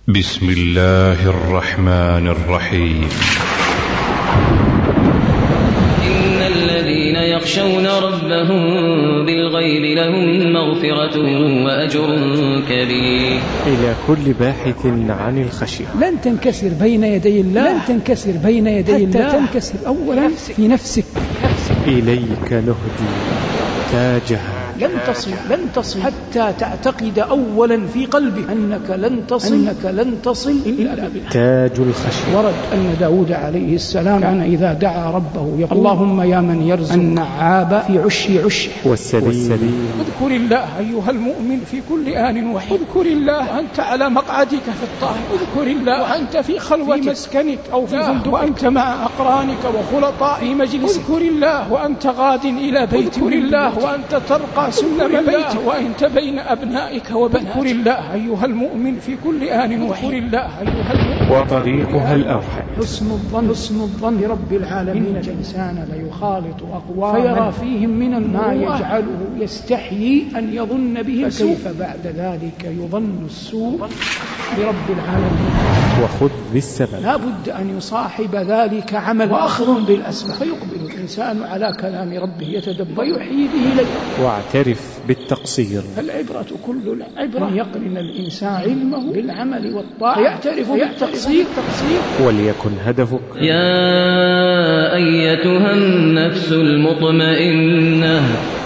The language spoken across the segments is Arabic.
بسم الله الرحمن الرحيم. إن الذين يخشون ربهم بالغيب لهم مغفرة وأجر كبير. إلى كل باحث عن الخشية. لن تنكسر بين يدي الله، لن تنكسر بين يدي الله حتى تنكسر أولا في نفسك. إليك نهدي تاجها. لن تصل حتى تعتقد أولا في قلبك أنك لن تصل إلا بالله. تاج الخشية. ورد أن داود عليه السلام كان إذا دعا ربه يقول: اللهم يا من يرزق النعاب في عشه والسبيل. اذكر الله أيها المؤمن في كل آن وحين. اذكر الله وأنت على مقعدك في الطاعة. اذكر الله وأنت في خلوة في مسكنك أو في فندق، وأنت مع أقرانك وخلطاء في مجلسك. اذكر الله وأنت غاد إلى بيت. اذكر الله وأنت ترقى سلم بيتك وأنت بين أبنائك وبناتك. اذكر الله أيها المؤمن في كل آن وحين. الله أيها المؤمن. وطريقها الأوحد حسن الظن برب العالمين. إن الإنسان ليخالط أقواما فيرى فيهم من ما يجعله يستحيي أن يظن به السوء، فكيف بعد ذلك يظن السوء برب العالمين. وخذ بالسبب. لا بد أن يصاحب ذلك عمل وأخذ بالأسباب، فيقبل الإنسان على كلام ربه يتدبر ويحيي به ليلا. واعترف بالتقصير. العبرة كل العبرة أن يقرن الإنسان علمه بالعمل والطاعة فيعترف بالتقصير. وليكن هدفك يا أيتها النفس المطمئنة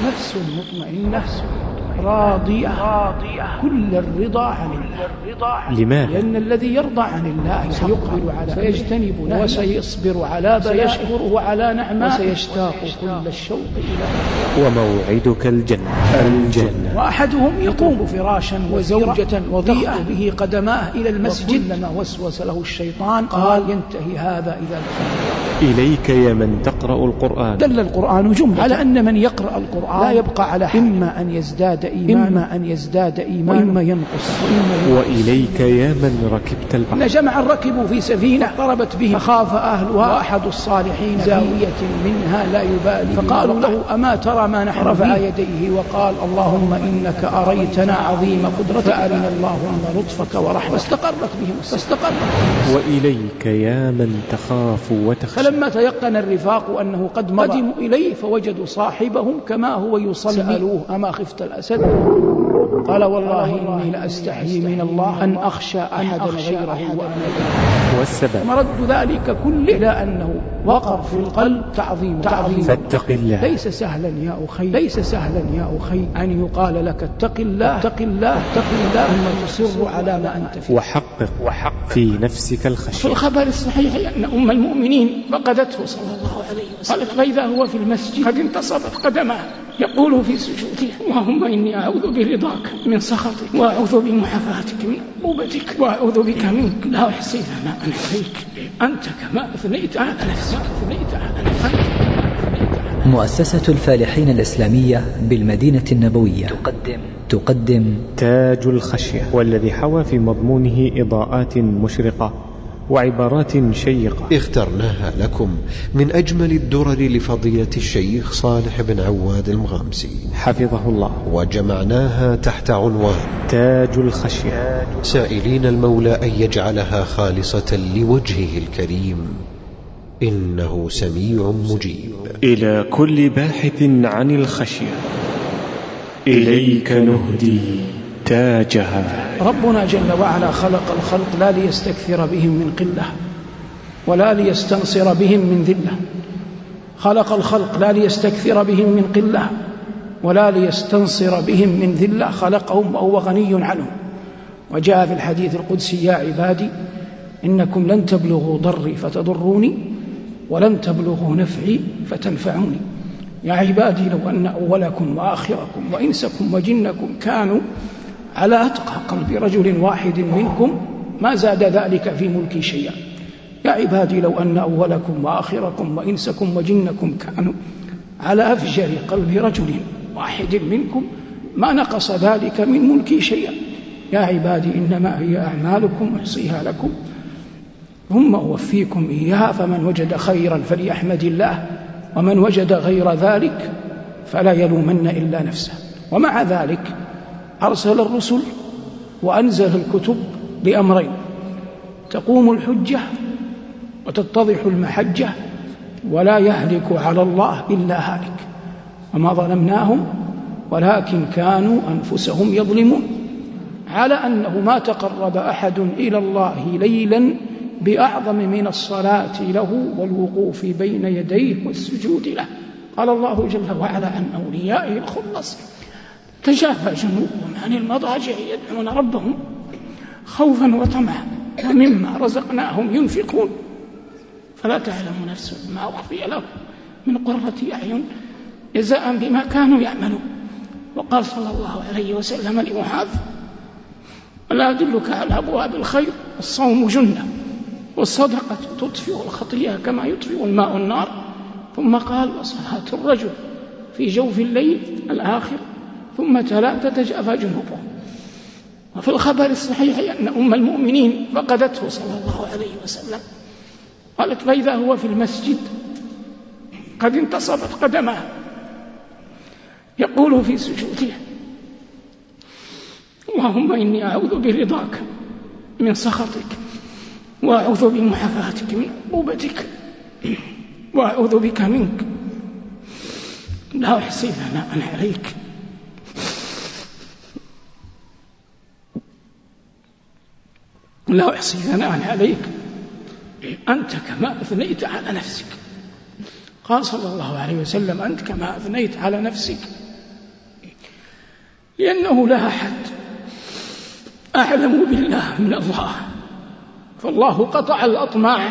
راضية كل الرضا عن الله. لماذا؟ لأن الذي يرضى عن الله سيقبل على سيجتنب نهيه وسيصبر على سيشكره على نعمه وسيشتاق كل الشوق إلى وموعدك الجنة. وأحدهم يقوم فراشا وزوجة وضيئة به قدماه إلى المسجد، لما وسوس له الشيطان قال: ينتهي هذا إذا إليك يا من تقرأ القرآن. دل القرآن جملة على أن من يقرأ القرآن لا يبقى على حال، إما أن يزداد إيمان وإما ينقص. وإليك يا من ركبت البحر. إن جمعا ركبوا في سفينة ضربت بهم فخاف أهلها، أحد الصالحين زاوية منها لا يبالي، فقالوا له: أما ترى ما نحن؟ رفع يديه وقال: اللهم إنك أريتنا عظيم قدرتك فأرنا اللهم لطفك ورحمتك. فاستقرت بهم. وإليك يا من تخاف وتخشى. فلما تيقن الرفاق أنه قد قدموا إليه فوجدوا صاحبهم كما هو يصلي. سألوه: أما خفت الأسد؟ قال: والله إني لأستحيي من الله أن أخشى أحدا غيره وأنا. والسبب مرد ذلك كله إلى أنه وقر في القلب تعظيم. فاتق الله. ليس سهلا يا أخي أن يقال لك اتق الله ثم تصر على ما أنت فيه. وحقق في نفسك الخشية. في الخبر الصحيح أن أم المؤمنين فقدته صلى الله عليه وسلم، قالت: فإذا هو في المسجد قد انتصبت قدمه يقول في سجوده: اللهم إني أعوذ برضاك من سخطك، وأعوذ بمعافاتك من عقوبتك، وأعوذ بك منك لا أحصي ثناء عليك أنت كما أثنيت على نفسك. مؤسسة الفالحين الإسلامية بالمدينة النبوية تقدم تاج الخشية، والذي حوى في مضمونه إضاءات مشرقة وعبارات شيقة اخترناها لكم من أجمل الدرر لفضيلة الشيخ صالح بن عواد المغامسي حفظه الله، وجمعناها تحت عنوان تاج الخشية، سائلين المولى أن يجعلها خالصة لوجهه الكريم، إنه سميع مجيب. إلى كل باحث عن الخشية إليك نهدي تاجها. ربنا جل وعلا خلق الخلق لا ليستكثر بهم من قلة ولا ليستنصر بهم من ذلة. خلق الخلق لا ليستكثر بهم من قلة ولا ليستنصر بهم من ذلة، خلقهم وهو غني عنهم. وجاء في الحديث القدسي: يا عبادي إنكم لن تبلغوا ضري فتضروني ولن تبلغوا نفعي فتنفعوني. يا عبادي لو أن أولكم وآخركم وإنسكم وجنكم كانوا على أتقى قلب رجل واحد منكم ما زاد ذلك في ملكي شيئا. يا عبادي لو أن أولكم وآخركم وإنسكم وجنكم كانوا على أفجر قلب رجل واحد منكم ما نقص ذلك من ملكي شيئا. يا عبادي إنما هي أعمالكم أحصيها لكم ثم أوفيكم إياها، فمن وجد خيرا فليحمد الله ومن وجد غير ذلك فلا يلومن إلا نفسه. ومع ذلك أرسل الرسل وأنزل الكتب لأمرين: تقوم الحجة وتتضح المحجة، ولا يهلك على الله إلا هالك. وما ظلمناهم ولكن كانوا أنفسهم يظلمون، على أنه ما تقرب أحد إلى الله ليلا بأعظم من الصلاة له والوقوف بين يديه والسجود له. قال الله جل وعلا عن أوليائه الخلص: تجافى جنوبهم عن المضاجع يدعون ربهم خوفا وطمعا ومما رزقناهم ينفقون فلا تعلم نفس ما أخفي لهم من قرة أعين جزاء بما كانوا يعملون. وقال صلى الله عليه وسلم لمعاذ: ألا أدلك على أبواب الخير؟ الصوم جنة، والصدقة تطفئ الخطيئة كما يطفئ الماء النار. ثم قال: وصلاة الرجل في جوف الليل الآخر، ثم تلا: تتجافى جنوبهم. وفي الخبر الصحيح أن أم المؤمنين فقدته صلى الله عليه وسلم، قالت: فإذا هو في المسجد قد انتصبت قدماه يقول في سجوده: اللهم إني أعوذ برضاك من سخطك، وأعوذ بمعافاتك من عقوبتك، وأعوذ بك منك، لا أحصي ثناء عليك لا أحصي ثناء عليك أنت كما أثنيت على نفسك. قال صلى الله عليه وسلم: أنت كما أثنيت على نفسك، لأنه لا أحد أعلم بالله من الله، فالله قطع الأطماع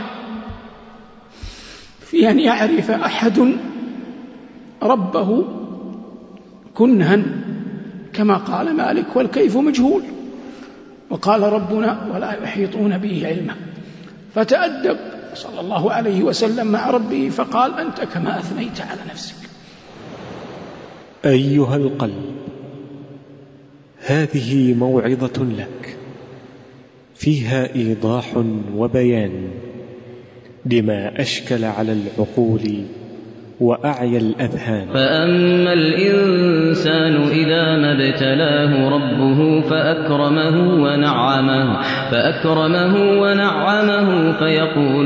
في أن يعرف أحد ربه كنها، كما قال مالك: والكيف مجهول. وقال ربنا: ولا يحيطون به علما. فتأدب صلى الله عليه وسلم مع ربه فقال: أنت كما أثنيت على نفسك. أيها القلب، هذه موعظة لك فيها إيضاح وبيان لما أشكل على العقول وأعيا الأذهان. فأما الإنسان إذا ما ابتلاه ربه فأكرمه ونعمه فيقول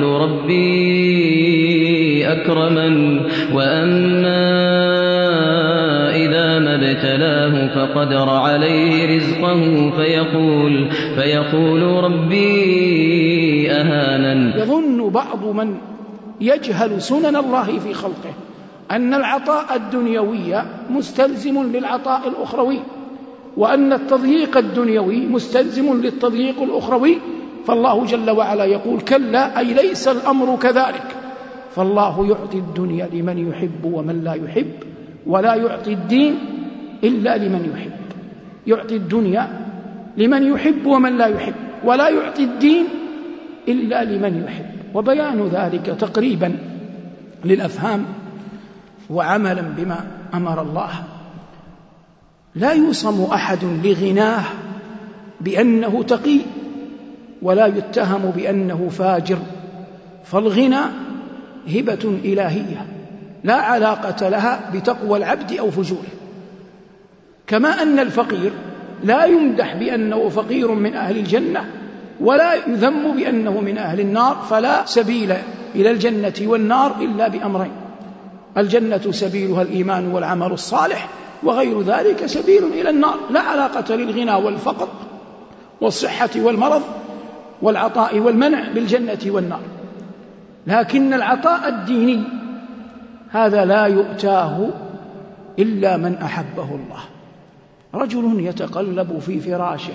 ربي أكرمن. وأما إذا ما ابتلاه فقدر عليه رزقه فيقول ربي أهانن. يظن بعض من يجهل سنن الله في خلقه أن العطاء الدنيوي مستلزم للعطاء الأخروي، وأن التضييق الدنيوي مستلزم للتضييق الأخروي. فالله جل وعلا يقول: كلا، أي ليس الأمر كذلك. فالله يعطي الدنيا لمن يحب ومن لا يحب، ولا يعطي الدين إلا لمن يحب. يعطي الدنيا لمن يحب ومن لا يحب، ولا يعطي الدين إلا لمن يحب. وبيان ذلك تقريبا للأفهام وعملا بما أمر الله: لا يوصم أحد لغناه بأنه تقي، ولا يتهم بأنه فاجر، فالغنى هبة إلهية لا علاقة لها بتقوى العبد أو فجوره. كما أن الفقير لا يمدح بأنه فقير من أهل الجنة، ولا يذم بأنه من أهل النار. فلا سبيل إلى الجنة والنار إلا بأمرين: الجنة سبيلها الإيمان والعمل الصالح، وغير ذلك سبيل إلى النار. لا علاقة للغنى والفقر والصحة والمرض والعطاء والمنع بالجنة والنار. لكن العطاء الديني هذا لا يؤتاه إلا من أحبه الله. رجل يتقلب في فراشه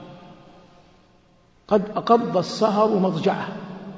قد أقض السهر مضجعه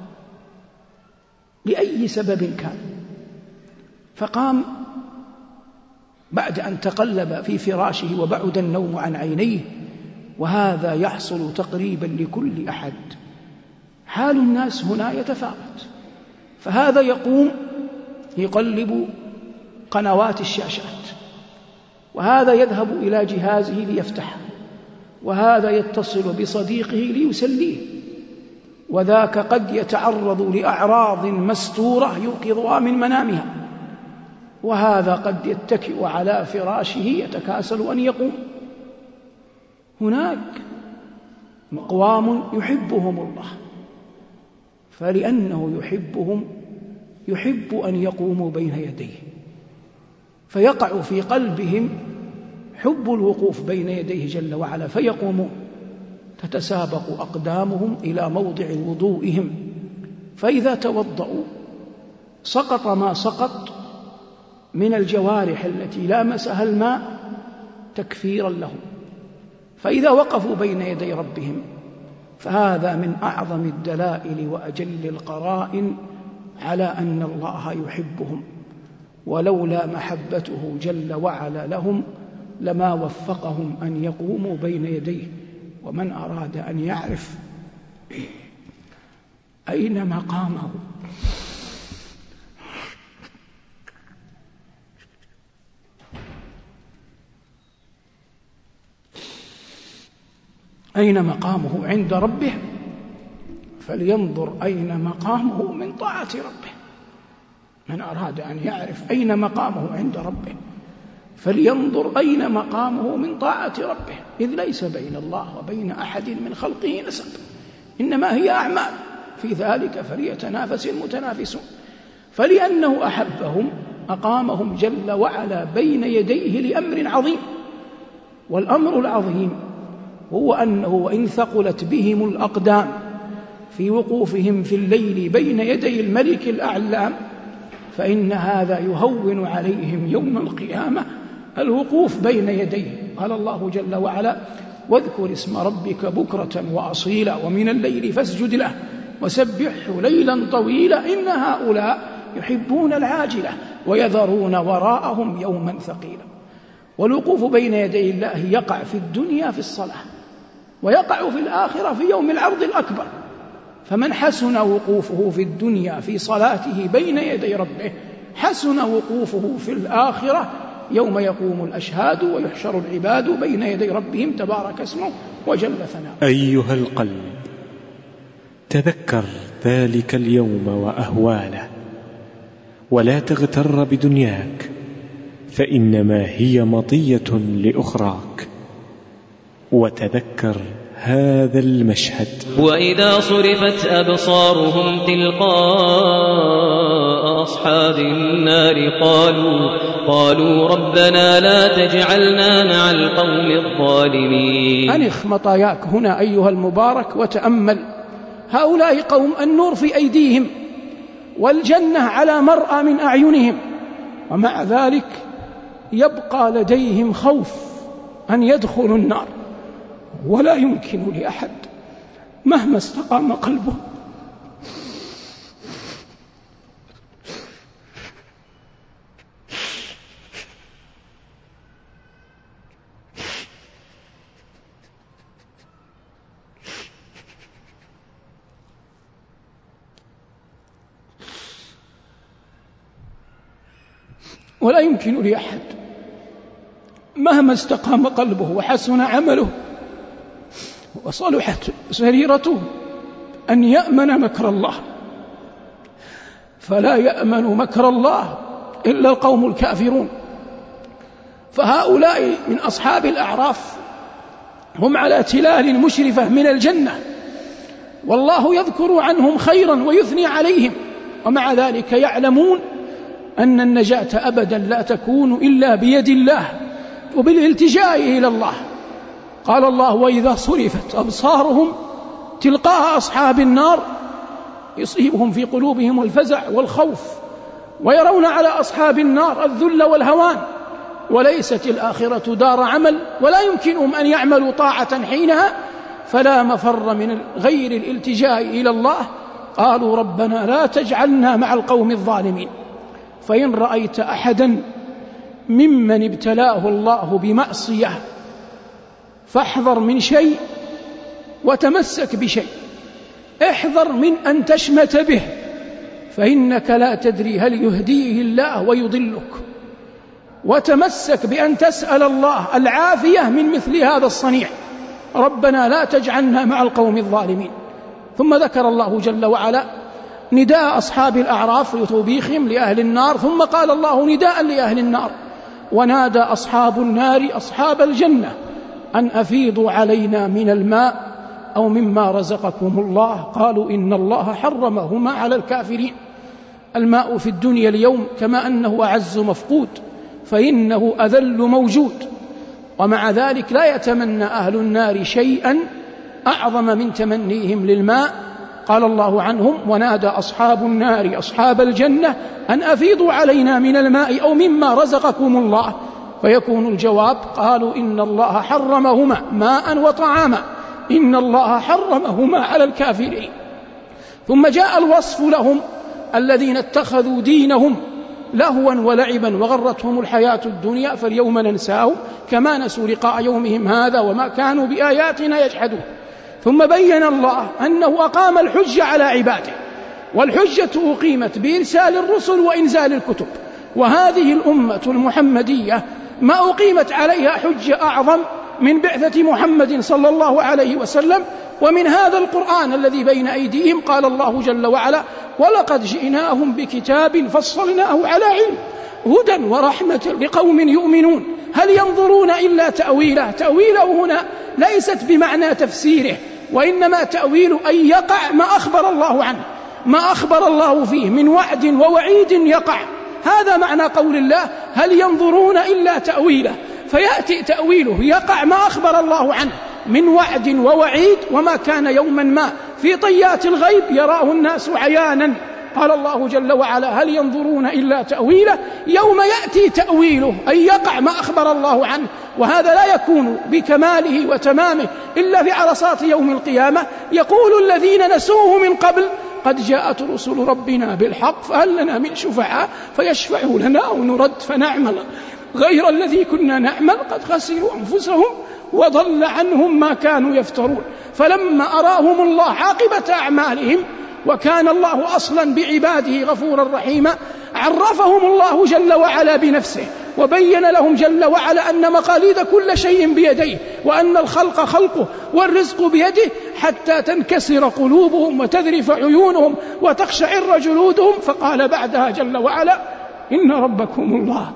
لأي سبب كان، فقام بعد أن تقلب في فراشه وبعد النوم عن عينيه، وهذا يحصل تقريبا لكل أحد. حال الناس هنا يتفاوت، فهذا يقوم يقلب قنوات الشاشات، وهذا يذهب إلى جهازه ليفتحه، وهذا يتصل بصديقه ليسليه، وذاك قد يتعرض لأعراض مستورة يوقظها من منامها، وهذا قد يتكئ على فراشه يتكاسل أن يقوم. هناك أقوام يحبهم الله فلأنه يحبهم يحب أن يقوموا بين يديه، فيقع في قلبهم حب الوقوف بين يديه جل وعلا، فيقومون تتسابق أقدامهم إلى موضع وضوئهم، فإذا توضأوا سقط ما سقط من الجوارح التي لامسها الماء تكفيرا لهم، فإذا وقفوا بين يدي ربهم فهذا من أعظم الدلائل وأجل القرائن على أن الله يحبهم، ولولا محبته جل وعلا لهم لما وفقهم أن يقوموا بين يديه. ومن أراد أن يعرف أين مقامه عند ربه فلينظر أين مقامه من طاعة ربه. من أراد أن يعرف أين مقامه عند ربه فلينظر أين مقامه من طاعة ربه، إذ ليس بين الله وبين أحد من خلقه نسب، إنما هي أعمال، في ذلك فليتنافس المتنافسون. فلأنه أحبهم أقامهم جل وعلا بين يديه لأمر عظيم، والأمر العظيم هو أنه وإن ثقلت بهم الأقدام في وقوفهم في الليل بين يدي الملك الأعلام فإن هذا يهون عليهم يوم القيامة الوقوف بين يديه. قال الله جل وعلا: واذكر اسم ربك بكرة وأصيلا ومن الليل فاسجد له وسبحه ليلا طويلا إن هؤلاء يحبون العاجلة ويذرون وراءهم يوما ثقيلا. والوقوف بين يدي الله يقع في الدنيا في الصلاة، ويقع في الآخرة في يوم العرض الأكبر. فمن حسن وقوفه في الدنيا في صلاته بين يدي ربه حسن وقوفه في الآخرة يوم يقوم الأشهاد ويحشر العباد بين يدي ربهم تبارك اسمه وجل ثناؤه. أيها القلب، تذكر ذلك اليوم وأهواله، ولا تغتر بدنياك، فإنما هي مطية لأخراك. وتذكر هذا المشهد: وإذا صرفت أبصارهم تلقاء أصحاب النار قالوا ربنا لا تجعلنا مع القوم الظالمين. أنخ مطاياك هنا أيها المبارك وتأمل، هؤلاء قوم النور في أيديهم والجنة على مرأى من أعينهم، ومع ذلك يبقى لديهم خوف أن يدخلوا النار، ولا يمكن لأحد مهما استقام قلبه ولا يمكن لأحد مهما استقام قلبه وحسن عمله وصلحت سريرته أن يأمن مكر الله، فلا يأمن مكر الله إلا القوم الكافرون. فهؤلاء من أصحاب الأعراف هم على تلال مشرفة من الجنة، والله يذكر عنهم خيرا ويثني عليهم، ومع ذلك يعلمون أن النجاة أبدا لا تكون إلا بيد الله وبالالتجاء إلى الله. قال الله: وإذا صرفت أبصارهم تلقاء أصحاب النار يصيبهم في قلوبهم الفزع والخوف، ويرون على أصحاب النار الذل والهوان، وليست الآخرة دار عمل، ولا يمكنهم أن يعملوا طاعة حينها، فلا مفر من غير الالتجاء إلى الله. قالوا ربنا لا تجعلنا مع القوم الظالمين. فإن رأيت أحدا ممن ابتلاه الله بمعصية فاحذر من شيء وتمسك بشيء. احذر من أن تشمت به، فإنك لا تدري هل يهديه الله ويضلك، وتمسك بأن تسأل الله العافية من مثل هذا الصنيع. ربنا لا تجعلنا مع القوم الظالمين. ثم ذكر الله جل وعلا نداء أصحاب الأعراف وتوبيخهم لأهل النار، ثم قال الله نداء لأهل النار: ونادى أصحاب النار أصحاب الجنة أن أفيضوا علينا من الماء أو مما رزقكم الله قالوا إن الله حرمهما على الكافرين. الماء في الدنيا اليوم كما أنه أعز مفقود فإنه أذل موجود، ومع ذلك لا يتمنى أهل النار شيئا أعظم من تمنيهم للماء. قال الله عنهم: ونادى أصحاب النار أصحاب الجنة أن أفيضوا علينا من الماء أو مما رزقكم الله، فيكون الجواب: قالوا إن الله حرمهما ماء وطعاما، إن الله حرمهما على الكافرين. ثم جاء الوصف لهم الذين اتخذوا دينهم لهوا ولعبا وغرتهم الحياة الدنيا فاليوم ننساهم كما نسوا لقاء يومهم هذا وما كانوا بآياتنا يجحدون. ثم بين الله أنه أقام الحجة على عباده، والحجة أقيمت بإرسال الرسل وإنزال الكتب، وهذه الأمة المحمدية ما أقيمت عليها حجة أعظم من بعثة محمد صلى الله عليه وسلم ومن هذا القرآن الذي بين أيديهم. قال الله جل وعلا: ولقد جئناهم بكتاب فصلناه على علم هدى ورحمة لقوم يؤمنون هل ينظرون إلا تأويله. تأويله هنا ليست بمعنى تفسيره، وإنما تأويل أن يقع ما أخبر الله عنه، ما أخبر الله فيه من وعد ووعيد يقع. هذا معنى قول الله: هل ينظرون إلا تأويله، فيأتي تأويله يقع ما أخبر الله عنه من وعد ووعيد، وما كان يوما ما في طيات الغيب يراه الناس عيانا. قال الله جل وعلا: هل ينظرون إلا تأويله، يوم يأتي تأويله أي يقع ما أخبر الله عنه، وهذا لا يكون بكماله وتمامه إلا في عرصات يوم القيامة. يقول الذين نسوه من قبل: قد جاءت رسل ربنا بالحق فهل لنا من شفعاء فيشفعوا لنا أو نرد فنعمل غير الذي كنا نعمل قد خسروا أنفسهم وضل عنهم ما كانوا يفترون. فلما أراهم الله عاقبة أعمالهم، وكان الله أصلا بعباده غفورا رحيما، عرفهم الله جل وعلا بنفسه وبين لهم جل وعلا أن مقاليد كل شيء بيديه، وأن الخلق خلقه والرزق بيده، حتى تنكسر قلوبهم وتذرف عيونهم وتقشعر جلودهم. فقال بعدها جل وعلا: إن ربكم الله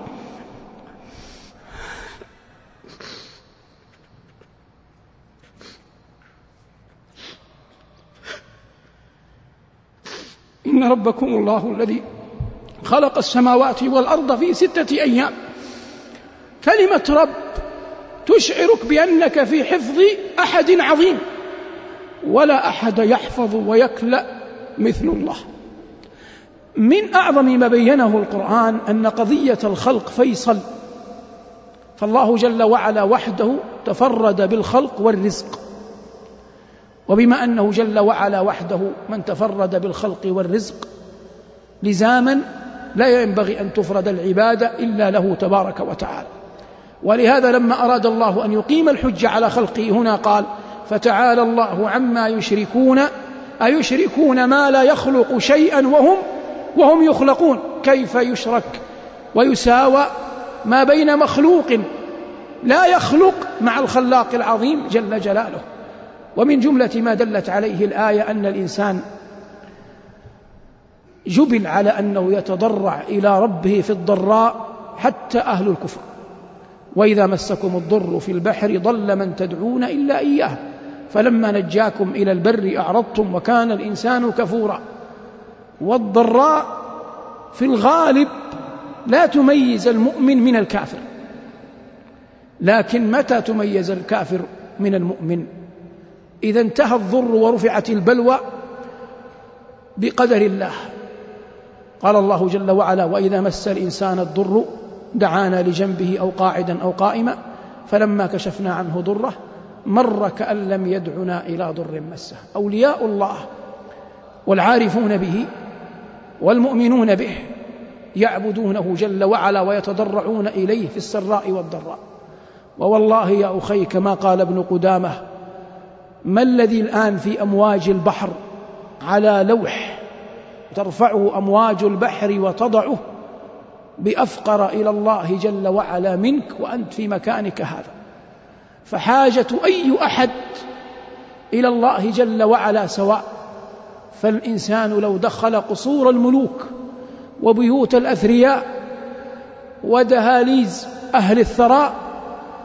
إن ربكم الله الذي خلق السماوات والأرض في 6 أيام. كلمة رب تشعرك بأنك في حفظ أحد عظيم، ولا أحد يحفظ ويكلأ مثل الله. من أعظم ما بينه القرآن أن قضية الخلق فيصل، فالله جل وعلا وحده تفرد بالخلق والرزق، وبما أنه جل وعلا وحده من تفرد بالخلق والرزق لزاما لا ينبغي أن تفرد العبادة إلا له تبارك وتعالى. ولهذا لما أراد الله أن يقيم الحج على خلقه هنا قال: فتعالى الله عما يشركون أيشركون ما لا يخلق شيئا وهم يخلقون. كيف يشرك ويساوى ما بين مخلوق لا يخلق مع الخلاق العظيم جل جلاله؟ ومن جملة ما دلت عليه الآية أن الإنسان جبل على أنه يتضرع إلى ربه في الضراء، حتى أهل الكفر: وإذا مسكم الضر في البحر ضل من تدعون إلا إياه فلما نجاكم إلى البر أعرضتم وكان الإنسان كفورا. والضراء في الغالب لا تميز المؤمن من الكافر، لكن متى تميز الكافر من المؤمن؟ إذا انتهى الضر ورفعت البلوى بقدر الله. قال الله جل وعلا: وإذا مس الإنسان الضر دعانا لجنبه أو قاعدا أو قائما فلما كشفنا عنه ضره مر كأن لم يدعنا إلى ضر مسه. أولياء الله والعارفون به والمؤمنون به يعبدونه جل وعلا ويتضرعون إليه في السراء والضراء. ووالله يا أخي كما قال ابن قدامة: ما الذي الآن في أمواج البحر على لوح ترفعه أمواج البحر وتضعه بأفقر إلى الله جل وعلا منك وأنت في مكانك هذا؟ فحاجة أي أحد إلى الله جل وعلا سواء. فالإنسان لو دخل قصور الملوك وبيوت الأثرياء ودهاليز أهل الثراء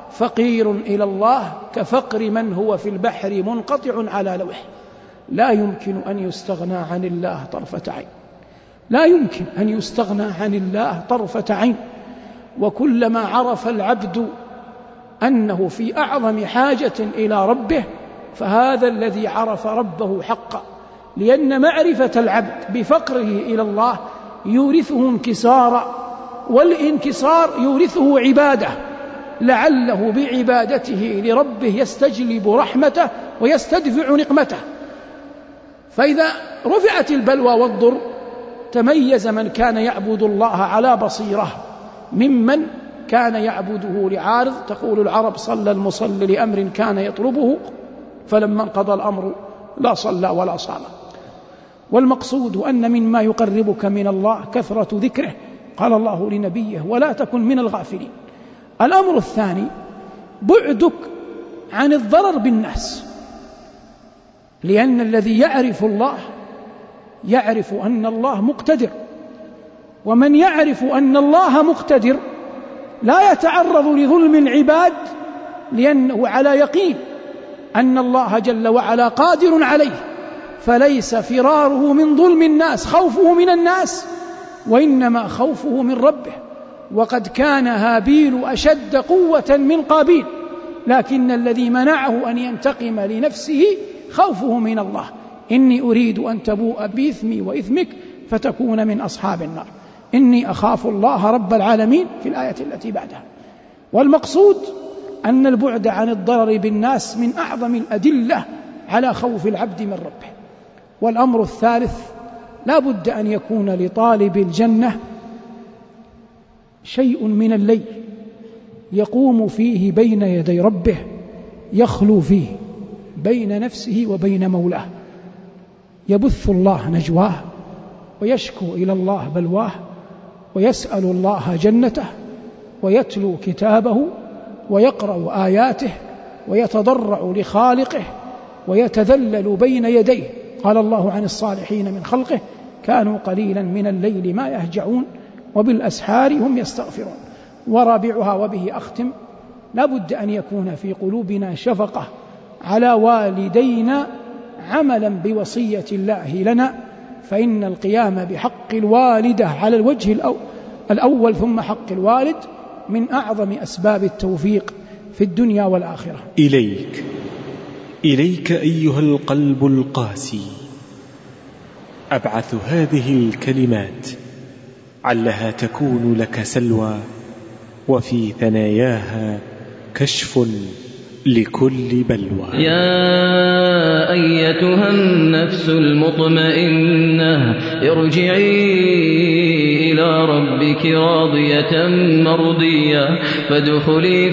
فقير إلى الله كفقر من هو في البحر منقطع على لوح. لا يمكن أن يستغنى عن الله طرفة عين، لا يمكن أن يستغنى عن الله طرفة عين. وكلما عرف العبد أنه في أعظم حاجة إلى ربه فهذا الذي عرف ربه حقا، لأن معرفة العبد بفقره إلى الله يورثه انكسارا، والانكسار يورثه عبادة، لعله بعبادته لربه يستجلب رحمته ويستدفع نقمته. فإذا رفعت البلوى والضر تميز من كان يعبد الله على بصيرة ممن كان يعبده لعارض. تقول العرب: صلى المصلي لأمر كان يطلبه، فلما انقضى الأمر لا صلى ولا صام. والمقصود أن مما يقربك من الله كثرة ذكره، قال الله لنبيه: ولا تكن من الغافلين. الأمر الثاني بعدك عن الضرر بالناس، لأن الذي يعرف الله يعرف أن الله مقتدر، ومن يعرف أن الله مقتدر لا يتعرض لظلم العباد، لأنه على يقين أن الله جل وعلا قادر عليه، فليس فراره من ظلم الناس خوفه من الناس، وإنما خوفه من ربه. وقد كان هابيل أشد قوة من قابيل، لكن الذي منعه أن ينتقم لنفسه خوفه من الله: إني أريد أن تبوء بإثمي وإثمك فتكون من أصحاب النار، إني أخاف الله رب العالمين في الآية التي بعدها. والمقصود أن البعد عن الضرر بالناس من أعظم الأدلة على خوف العبد من ربه. والأمر الثالث: لا بد أن يكون لطالب الجنة شيء من الليل يقوم فيه بين يدي ربه، يخلو فيه بين نفسه وبين مولاه، يبث الله نجواه ويشكو إلى الله بلواه، ويسأل الله جنته، ويتلو كتابه، ويقرأ آياته، ويتضرع لخالقه، ويتذلل بين يديه. قال الله عن الصالحين من خلقه: كانوا قليلا من الليل ما يهجعون وبالأسحار هم يستغفرون. ورابعها وبه أختم: لا بد أن يكون في قلوبنا شفقة على والدينا عملا بوصية الله لنا، فإن القيام بحق الوالدة على الوجه الأول ثم حق الوالد من أعظم أسباب التوفيق في الدنيا والآخرة. إليك أيها القلب القاسي أبعث هذه الكلمات، علها تكون لك سلوى، وفي ثناياها كشف لكل بلوى. يا أيتها النفس المطمئنة ارجعي إلى ربك راضية مرضية فادخلي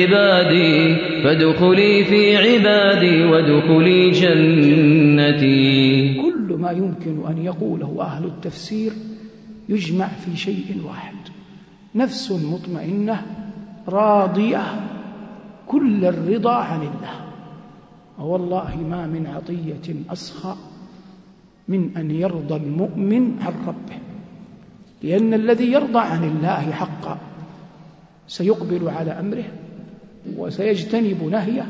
في عبادي وادخلي جنتي. كل ما يمكن أن يقوله أهل التفسير يجمع في شيء واحد: نفس مطمئنة راضية كل الرضا عن الله. والله ما من عطية أسخى من أن يرضى المؤمن عن ربه، لأن الذي يرضى عن الله حقا سيقبل على أمره، وسيجتنب نهيه،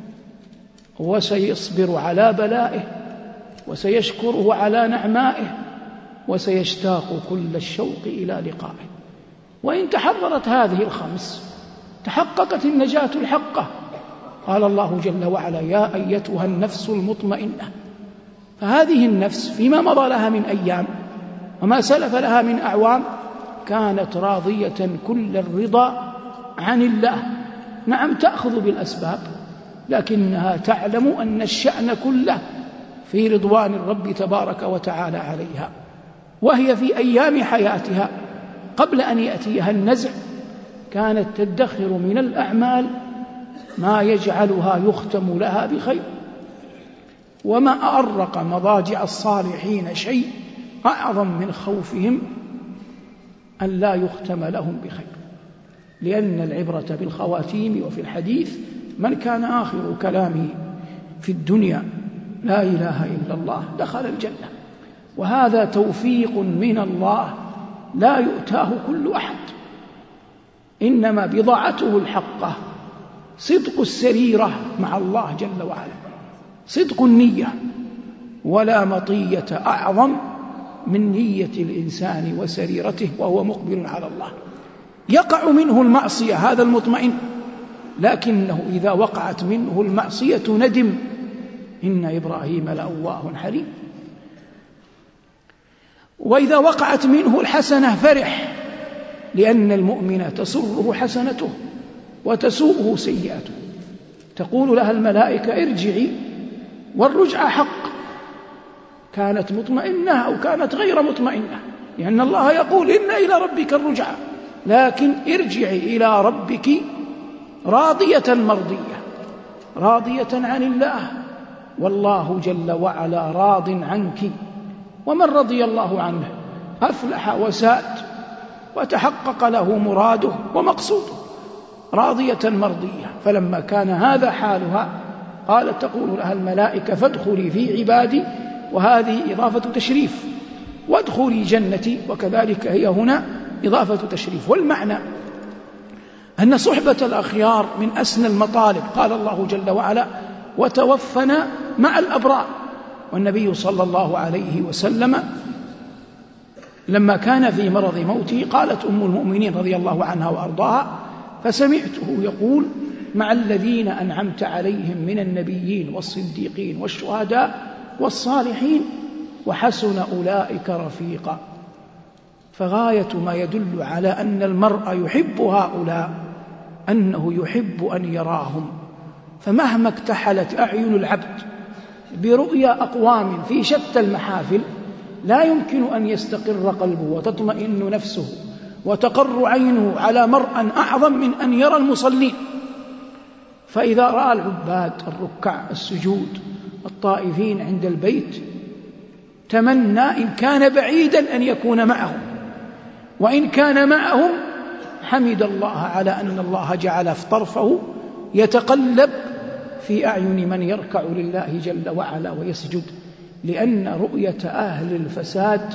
وسيصبر على بلائه، وسيشكره على نعمائه، وسيشتاق كل الشوق إلى لقائه. وإن تحررت هذه الخمس تحققت النجاة الحقة. قال الله جل وعلا: يا أيتها النفس المطمئنة. فهذه النفس فيما مضى لها من أيام وما سلف لها من أعوام كانت راضية كل الرضا عن الله. نعم، تأخذ بالأسباب، لكنها تعلم أن الشأن كله في رضوان الرب تبارك وتعالى عليها. وهي في أيام حياتها قبل أن يأتيها النزع كانت تدخر من الأعمال ما يجعلها يختم لها بخير. وما أأرق مضاجع الصالحين شيء أعظم من خوفهم أن لا يختم لهم بخير، لأن العبرة بالخواتيم. وفي الحديث: من كان آخر كلامه في الدنيا لا إله إلا الله دخل الجنة. وهذا توفيق من الله لا يؤتاه كل أحد، إنما بضاعته الحقة صدق السريرة مع الله جل وعلا، صدق النية، ولا مطية أعظم من نية الإنسان وسريرته وهو مقبل على الله. يقع منه المعصية هذا المطمئن، لكنه إذا وقعت منه المعصية ندم، إن إبراهيم لأواه حليم. وإذا وقعت منه الحسنة فرح، لأن المؤمن تسره حسنته وتسوءه سيئته. تقول لها الملائكة ارجعي، والرجعة حق، كانت مطمئنة أو كانت غير مطمئنة، لأن الله يقول إن إلى ربك الرجعة، لكن ارجعي إلى ربك راضية مرضية، راضية عن الله، والله جل وعلا راض عنك. ومن رضي الله عنه أفلح وساد وتحقق له مراده ومقصوده، راضية مرضية. فلما كان هذا حالها قالت تقول لها الملائكة فادخلي في عبادي، وهذه إضافة تشريف، وادخلي جنتي، وكذلك هي هنا إضافة تشريف. والمعنى أن صحبة الأخيار من أسنى المطالب. قال الله جل وعلا وتوفنا مع الأبرار. والنبي صلى الله عليه وسلم لما كان في مرض موته قالت أم المؤمنين رضي الله عنها وأرضاها فسمعته يقول مع الذين أنعمت عليهم من النبيين والصديقين والشهداء والصالحين وحسن أولئك رفيقا. فغاية ما يدل على أن المرء يحب هؤلاء أنه يحب أن يراهم، فمهما اكتحلت أعين العبد برؤيا أقوام في شتى المحافل لا يمكن أن يستقر قلبه وتطمئن نفسه وتقر عينه على مرء أعظم من أن يرى المصلين. فإذا رأى العباد الركع السجود الطائفين عند البيت تمنى إن كان بعيدا أن يكون معهم، وإن كان معهم حمد الله على أن الله جعل طرفه يتقلب في أعين من يركع لله جل وعلا ويسجد، لأن رؤية أهل الفساد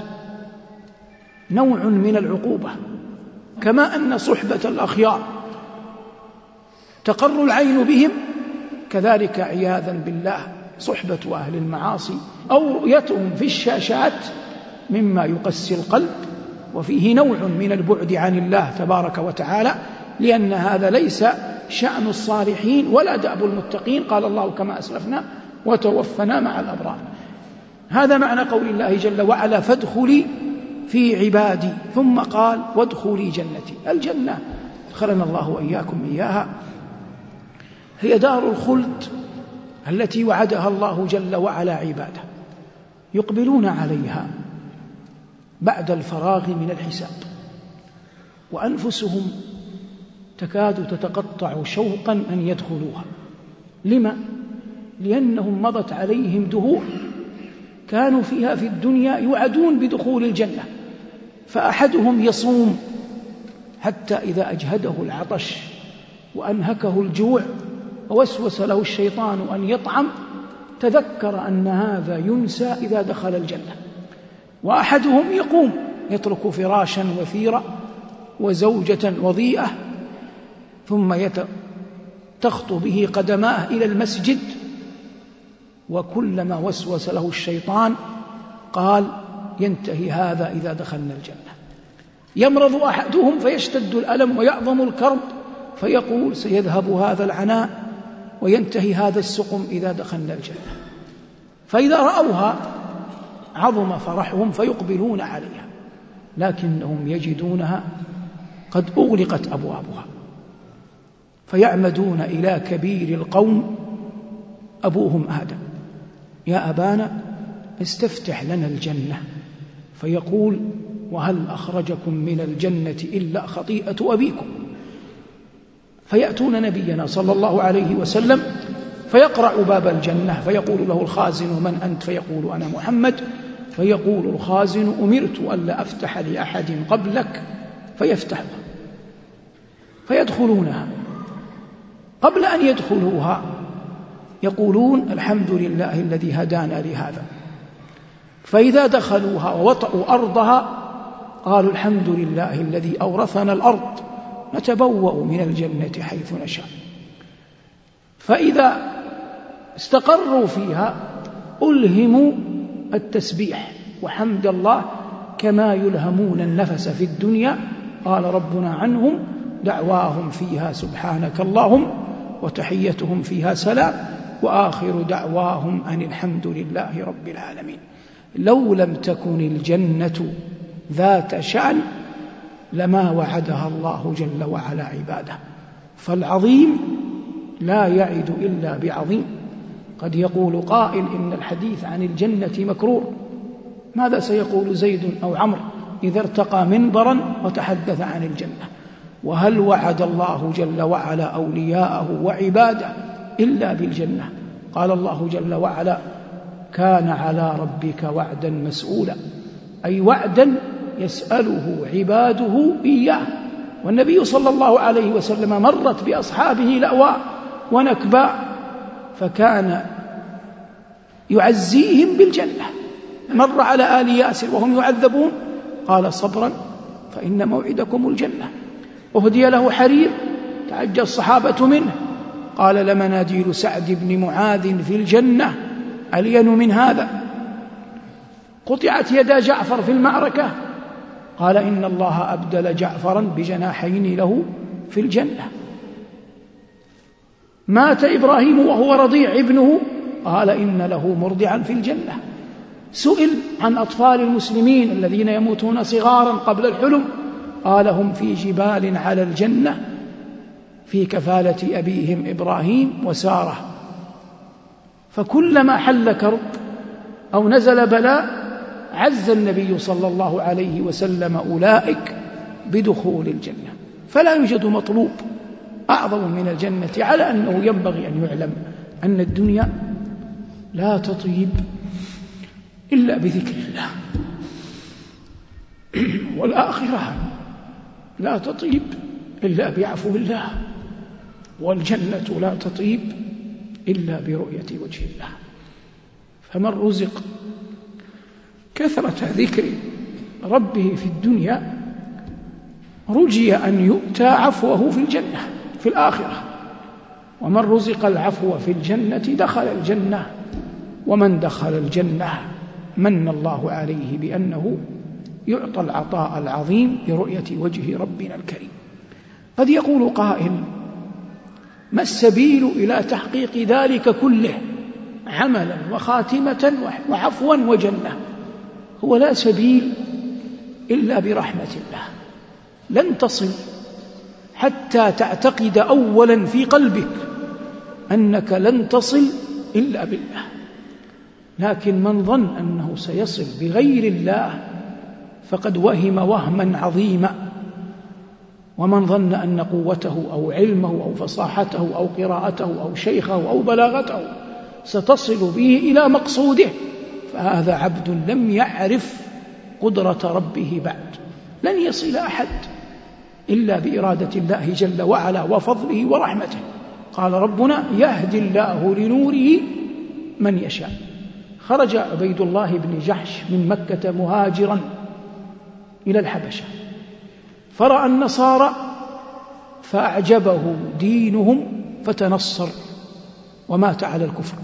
نوع من العقوبة. كما أن صحبة الأخيار تقر العين بهم، كذلك عياذا بالله صحبة أهل المعاصي أو رؤيتهم في الشاشات مما يقسي القلب، وفيه نوع من البعد عن الله تبارك وتعالى، لأن هذا ليس شأن الصالحين ولا دأب المتقين. قال الله كما أسلفنا وتوفنا مع الأبرار. هذا معنى قول الله جل وعلا فادخلي في عبادي، ثم قال وادخلي جنتي. الجنة أدخلنا الله وإياكم إياها هي دار الخلد التي وعدها الله جل وعلا عباده، يقبلون عليها بعد الفراغ من الحساب، وأنفسهم تكاد تتقطع شوقا أن يدخلوها. لما؟ لأنهم مضت عليهم دهور كانوا فيها في الدنيا يوعدون بدخول الجنة، فأحدهم يصوم حتى إذا أجهده العطش وأنهكه الجوع ووسوس له الشيطان أن يطعم تذكر أن هذا ينسى إذا دخل الجنة. وأحدهم يقوم يترك فراشا وثيرا وزوجة وضيئة ثم تخطو به قدماه إلى المسجد، وكلما وسوس له الشيطان قال ينتهي هذا إذا دخلنا الجنة. يمرض أحدهم فيشتد الألم ويعظم الكرب فيقول سيذهب هذا العناء وينتهي هذا السقم إذا دخلنا الجنة. فإذا رأوها عظم فرحهم فيقبلون عليها، لكنهم يجدونها قد أغلقت أبوابها، فيعمدون إلى كبير القوم أبوهم آدم يا أبانا استفتح لنا الجنة، فيقول وهل أخرجكم من الجنة إلا خطيئة أبيكم؟ فيأتون نبينا صلى الله عليه وسلم فيقرع باب الجنة فيقول له الخازن من أنت؟ فيقول أنا محمد. فيقول الخازن أمرت ألا أفتح لأحد قبلك، فيفتحها فيدخلونها. قبل أن يدخلوها يقولون الحمد لله الذي هدانا لهذا، فإذا دخلوها ووطئوا أرضها قالوا الحمد لله الذي أورثنا الأرض نتبوأ من الجنة حيث نشاء. فإذا استقروا فيها ألهموا التسبيح وحمد الله كما يلهمون النفس في الدنيا. قال ربنا عنهم: دعواهم فيها سبحانك اللهم وتحيتهم فيها سلام وآخر دعواهم أن الحمد لله رب العالمين. لو لم تكن الجنة ذات شأن لما وعدها الله جل وعلا عباده، فالعظيم لا يعد إلا بعظيم. قد يقول قائل إن الحديث عن الجنة مكرور، ماذا سيقول زيد أو عمرو إذا ارتقى منبرا وتحدث عن الجنة؟ وهل وعد الله جل وعلا أولياءه وعباده إلا بالجنة؟ قال الله جل وعلا: كان على ربك وعدا مسؤولا، أي وعدا يسأله عباده إياه. والنبي صلى الله عليه وسلم مرت بأصحابه لأواء ونكباء فكان يعزيهم بالجنة. مر على آل ياسر وهم يعذبون قال: صبرا فإن موعدكم الجنة. أهدي له حرير تعجى الصحابة منه قال: لمناديل سعد بن معاذ في الجنة ألين من هذا. قطعت يدا جعفر في المعركة قال: إن الله أبدل جعفرا بجناحين له في الجنة. مات إبراهيم وهو رضيع ابنه قال: إن له مرضعا في الجنة. سئل عن أطفال المسلمين الذين يموتون صغارا قبل الحلم قال: هم في جبال على الجنة في كفالة أبيهم إبراهيم وسارة. فكلما حل كرب أو نزل بلاء عز النبي صلى الله عليه وسلم أولئك بدخول الجنة. فلا يوجد مطلوب أعظم من الجنة، على أنه ينبغي أن يعلم أن الدنيا لا تطيب إلا بذكر الله، والآخرة لا تطيب إلا بعفو الله، والجنة لا تطيب إلا برؤية وجه الله. فمن رزق كثرة ذكر ربه في الدنيا رجي أن يؤتى عفوه في الجنة في الآخرة، ومن رزق العفو في الجنة دخل الجنة، ومن دخل الجنة من الله عليه بأنه يعطى العطاء العظيم برؤية وجه ربنا الكريم. قد يقول قائل: ما السبيل إلى تحقيق ذلك كله عملا وخاتمة وعفوا وجنة؟ هو لا سبيل إلا برحمة الله. لن تصل حتى تعتقد أولا في قلبك أنك لن تصل إلا بالله، لكن من ظن أنه سيصل بغير الله فقد وهم وهما عظيما. ومن ظن أن قوته أو علمه أو فصاحته أو قراءته أو شيخه أو بلاغته ستصل به إلى مقصوده فهذا عبد لم يعرف قدرة ربه بعد. لن يصل أحد إلا بإرادة الله جل وعلا وفضله ورحمته. قال ربنا: يهدي الله لنوره من يشاء. خرج عبيد الله بن جحش من مكة مهاجرا إلى الحبشة، فرأى النصارى فأعجبه دينهم فتنصر ومات على الكفر.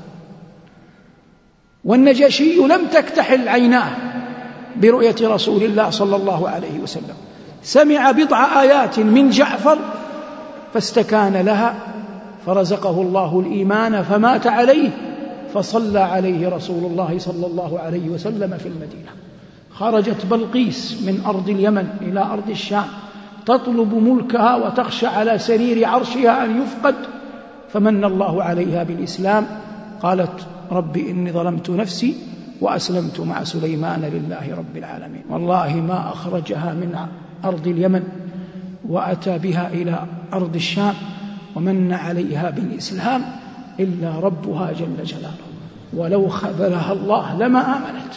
والنجاشي لم تكتحل عيناه برؤية رسول الله صلى الله عليه وسلم، سمع بضع آيات من جعفر فاستكان لها فرزقه الله الإيمان فمات عليه، فصلى عليه رسول الله صلى الله عليه وسلم في المدينة. خرجت بلقيس من أرض اليمن إلى أرض الشام تطلب ملكها وتخشى على سرير عرشها أن يفقد، فمن الله عليها بالإسلام. قالت: رب إني ظلمت نفسي وأسلمت مع سليمان لله رب العالمين. والله ما أخرجها من أرض اليمن وأتى بها إلى أرض الشام ومن عليها بالإسلام إلا ربها جل جلاله، ولو خذلها الله لما آمنت.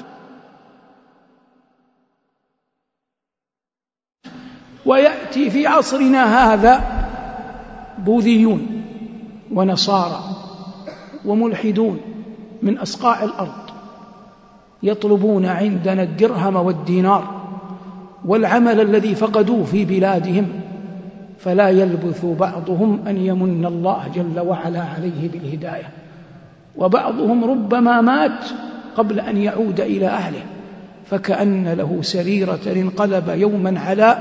ويأتي في عصرنا هذا بوذيون ونصارى وملحدون من أصقاع الأرض يطلبون عندنا الدرهم والدينار والعمل الذي فقدوه في بلادهم، فلا يلبث بعضهم أن يمن الله جل وعلا عليه بالهداية، وبعضهم ربما مات قبل أن يعود إلى أهله، فكأن له سريرة انقلب يوما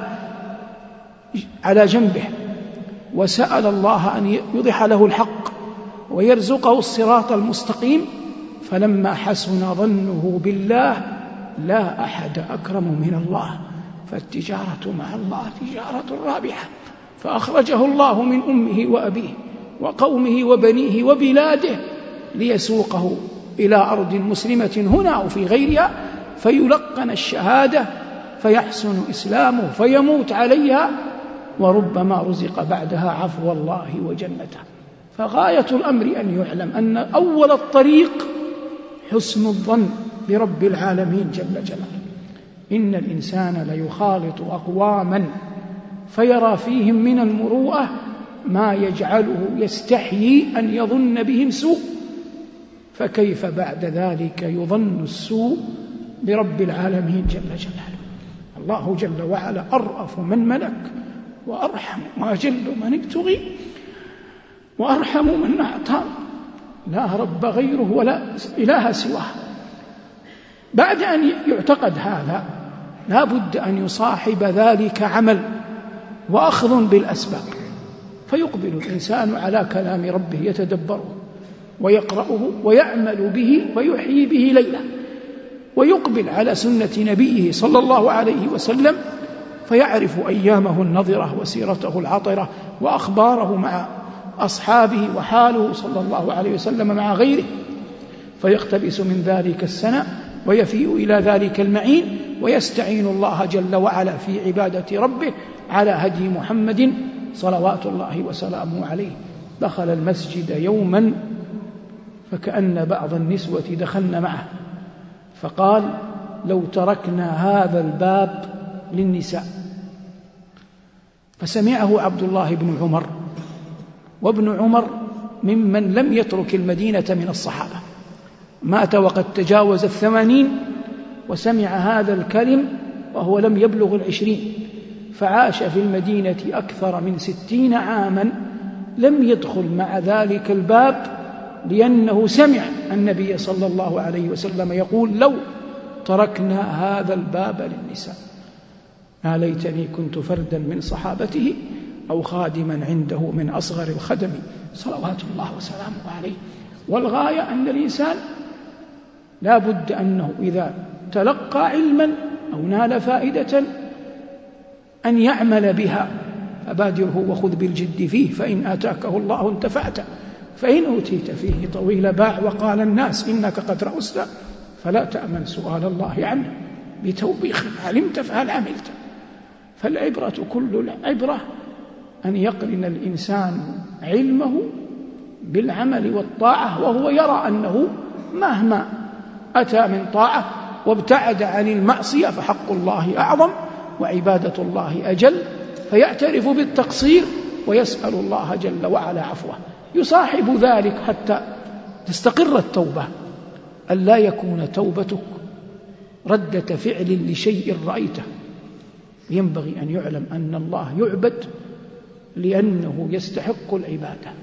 على جنبه، وسأل الله أن يوضح له الحق ويرزقه الصراط المستقيم، فلما حسن ظنه بالله لا أحد أكرم من الله، فالتجارة مع الله تجارة رابحة، فأخرجه الله من أمه وأبيه وقومه وبنيه وبلاده ليسوقه إلى أرض مسلمة هنا أو في غيرها، فيلقن الشهادة فيحسن إسلامه فيموت عليها، وربما رزق بعدها عفو الله وجنته. فغاية الأمر أن يعلم أن أول الطريق حسن الظن برب العالمين جل جلاله. إن الإنسان ليخالط أقواما فيرى فيهم من المروءة ما يجعله يستحيي أن يظن بهم سوء، فكيف بعد ذلك يظن السوء برب العالمين جل جلاله؟ الله جل وعلا أرأف من ملك، وأرحم وأجل من ابتغي، وأرحم من أعطى، لا رب غيره ولا إله سواه. بعد أن يعتقد هذا لا بد أن يصاحب ذلك عمل وأخذ بالأسباب، فيقبل الإنسان على كلام ربه يتدبره ويقرأه ويعمل به ويحيي به ليله، ويقبل على سنة نبيه صلى الله عليه وسلم فيعرف أيامه النظرة وسيرته العطرة وأخباره مع أصحابه وحاله صلى الله عليه وسلم مع غيره، فيقتبس من ذلك السنة ويفيء إلى ذلك المعين، ويستعين الله جل وعلا في عبادة ربه على هدي محمد صلوات الله وسلامه عليه. دخل المسجد يوما فكأن بعض النسوة دخلن معه، فقال: لو تركنا هذا الباب للنساء. فسمعه عبد الله بن عمر، وابن عمر ممن لم يترك المدينة من الصحابة، مات وقد تجاوز 80، وسمع هذا الكلم وهو لم يبلغ 20، فعاش في المدينة أكثر من 60 عاما لم يدخل مع ذلك الباب، لأنه سمع النبي صلى الله عليه وسلم يقول: لو تركنا هذا الباب للنساء ما ليتني كنت فردا من صحابته أو خادما عنده من أصغر الخدم صلوات الله وسلامه عليه. والغاية أن الإنسان لا بد أنه إذا تلقى علما أو نال فائدة أن يعمل بها، فبادره وخذ بالجد فيه، فإن آتاكه الله انتفعت، فإن أوتيت فيه طويل باع وقال الناس إنك قد رأست، فلا تأمن سؤال الله عنه بتوبيخ، علمت فهل عملت. فالعبرة كل العبرة أن يقرن الإنسان علمه بالعمل والطاعة، وهو يرى أنه مهما أتى من طاعة وابتعد عن المعصية فحق الله أعظم وعبادة الله أجل، فيعترف بالتقصير ويسأل الله جل وعلا عفوه. يصاحب ذلك حتى تستقر التوبة، أن لا يكون توبتك ردة فعل لشيء رأيته. ينبغي أن يعلم أن الله يعبد لأنه يستحق العبادة،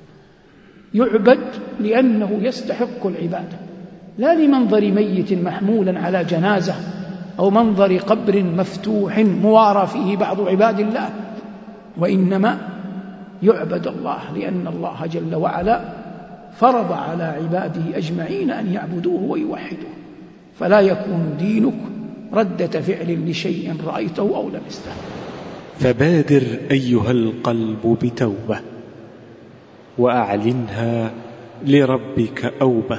يعبد لأنه يستحق العبادة، لا لمنظر ميت محمولا على جنازة أو منظر قبر مفتوح موارى فيه بعض عباد الله، وإنما يعبد الله لأن الله جل وعلا فرض على عباده أجمعين أن يعبدوه ويوحدوه. فلا يكون دينك ردة فعل لشيء رأيته أو لمسته. فبادر أيها القلب بتوبة وأعلنها لربك أوبة.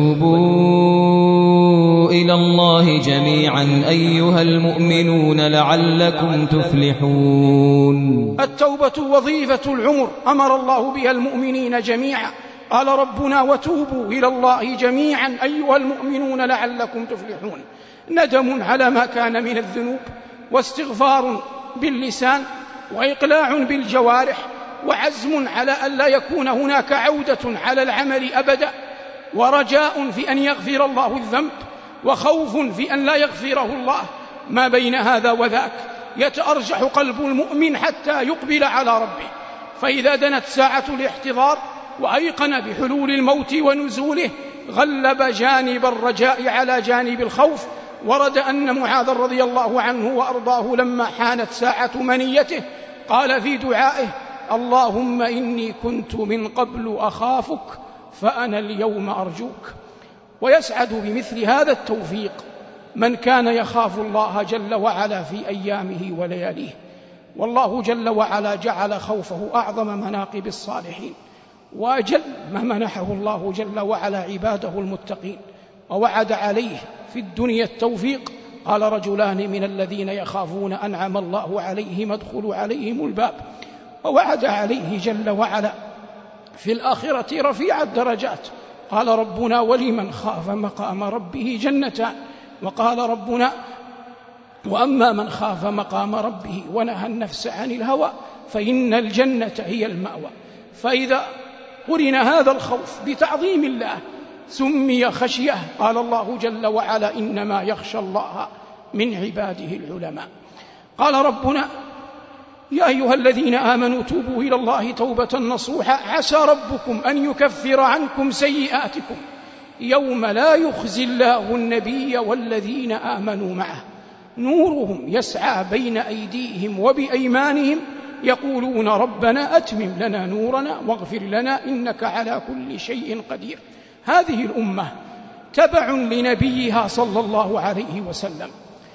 وتوبوا إلى الله جميعا أيها المؤمنون لعلكم تفلحون. التوبة وظيفة العمر أمر الله بها المؤمنين جميعا. قال ربنا: وتوبوا إلى الله جميعا أيها المؤمنون لعلكم تفلحون. ندم على ما كان من الذنوب، واستغفار باللسان، وإقلاع بالجوارح، وعزم على أن لا يكون هناك عودة على العمل أبدا، ورجاء في أن يغفر الله الذنب، وخوف في أن لا يغفره الله. ما بين هذا وذاك يتأرجح قلب المؤمن حتى يقبل على ربه. فإذا دنت ساعة الاحتضار وأيقن بحلول الموت ونزوله غلب جانب الرجاء على جانب الخوف. ورد أن معاذ رضي الله عنه وأرضاه لما حانت ساعة منيته قال في دعائه: اللهم إني كنت من قبل أخافك فأنا اليوم أرجوك. ويسعد بمثل هذا التوفيق من كان يخاف الله جل وعلا في أيامه ولياليه. والله جل وعلا جعل خوفه أعظم مناقب الصالحين وأجل ما منحه الله جل وعلا عباده المتقين، ووعد عليه في الدنيا التوفيق. قال رجلان من الذين يخافون أنعم الله عليهم ادخلوا عليهم الباب. ووعد عليه جل وعلا في الآخرة رفيع الدرجات. قال ربنا: ولمن خاف مقام ربه جنتان. وقال ربنا: وأما من خاف مقام ربه ونهى النفس عن الهوى فإن الجنة هي المأوى. فإذا قرن هذا الخوف بتعظيم الله سمي خشية. قال الله جل وعلا: إنما يخشى الله من عباده العلماء. قال ربنا: يا أيها الذين آمنوا توبوا إلى الله توبة نصوحا عسى ربكم أن يكفر عنكم سيئاتكم يوم لا يخزي الله النبي والذين آمنوا معه نورهم يسعى بين أيديهم وبأيمانهم يقولون ربنا أتمم لنا نورنا واغفر لنا إنك على كل شيء قدير. هذه الأمة تبع لنبيها صلى الله عليه وسلم.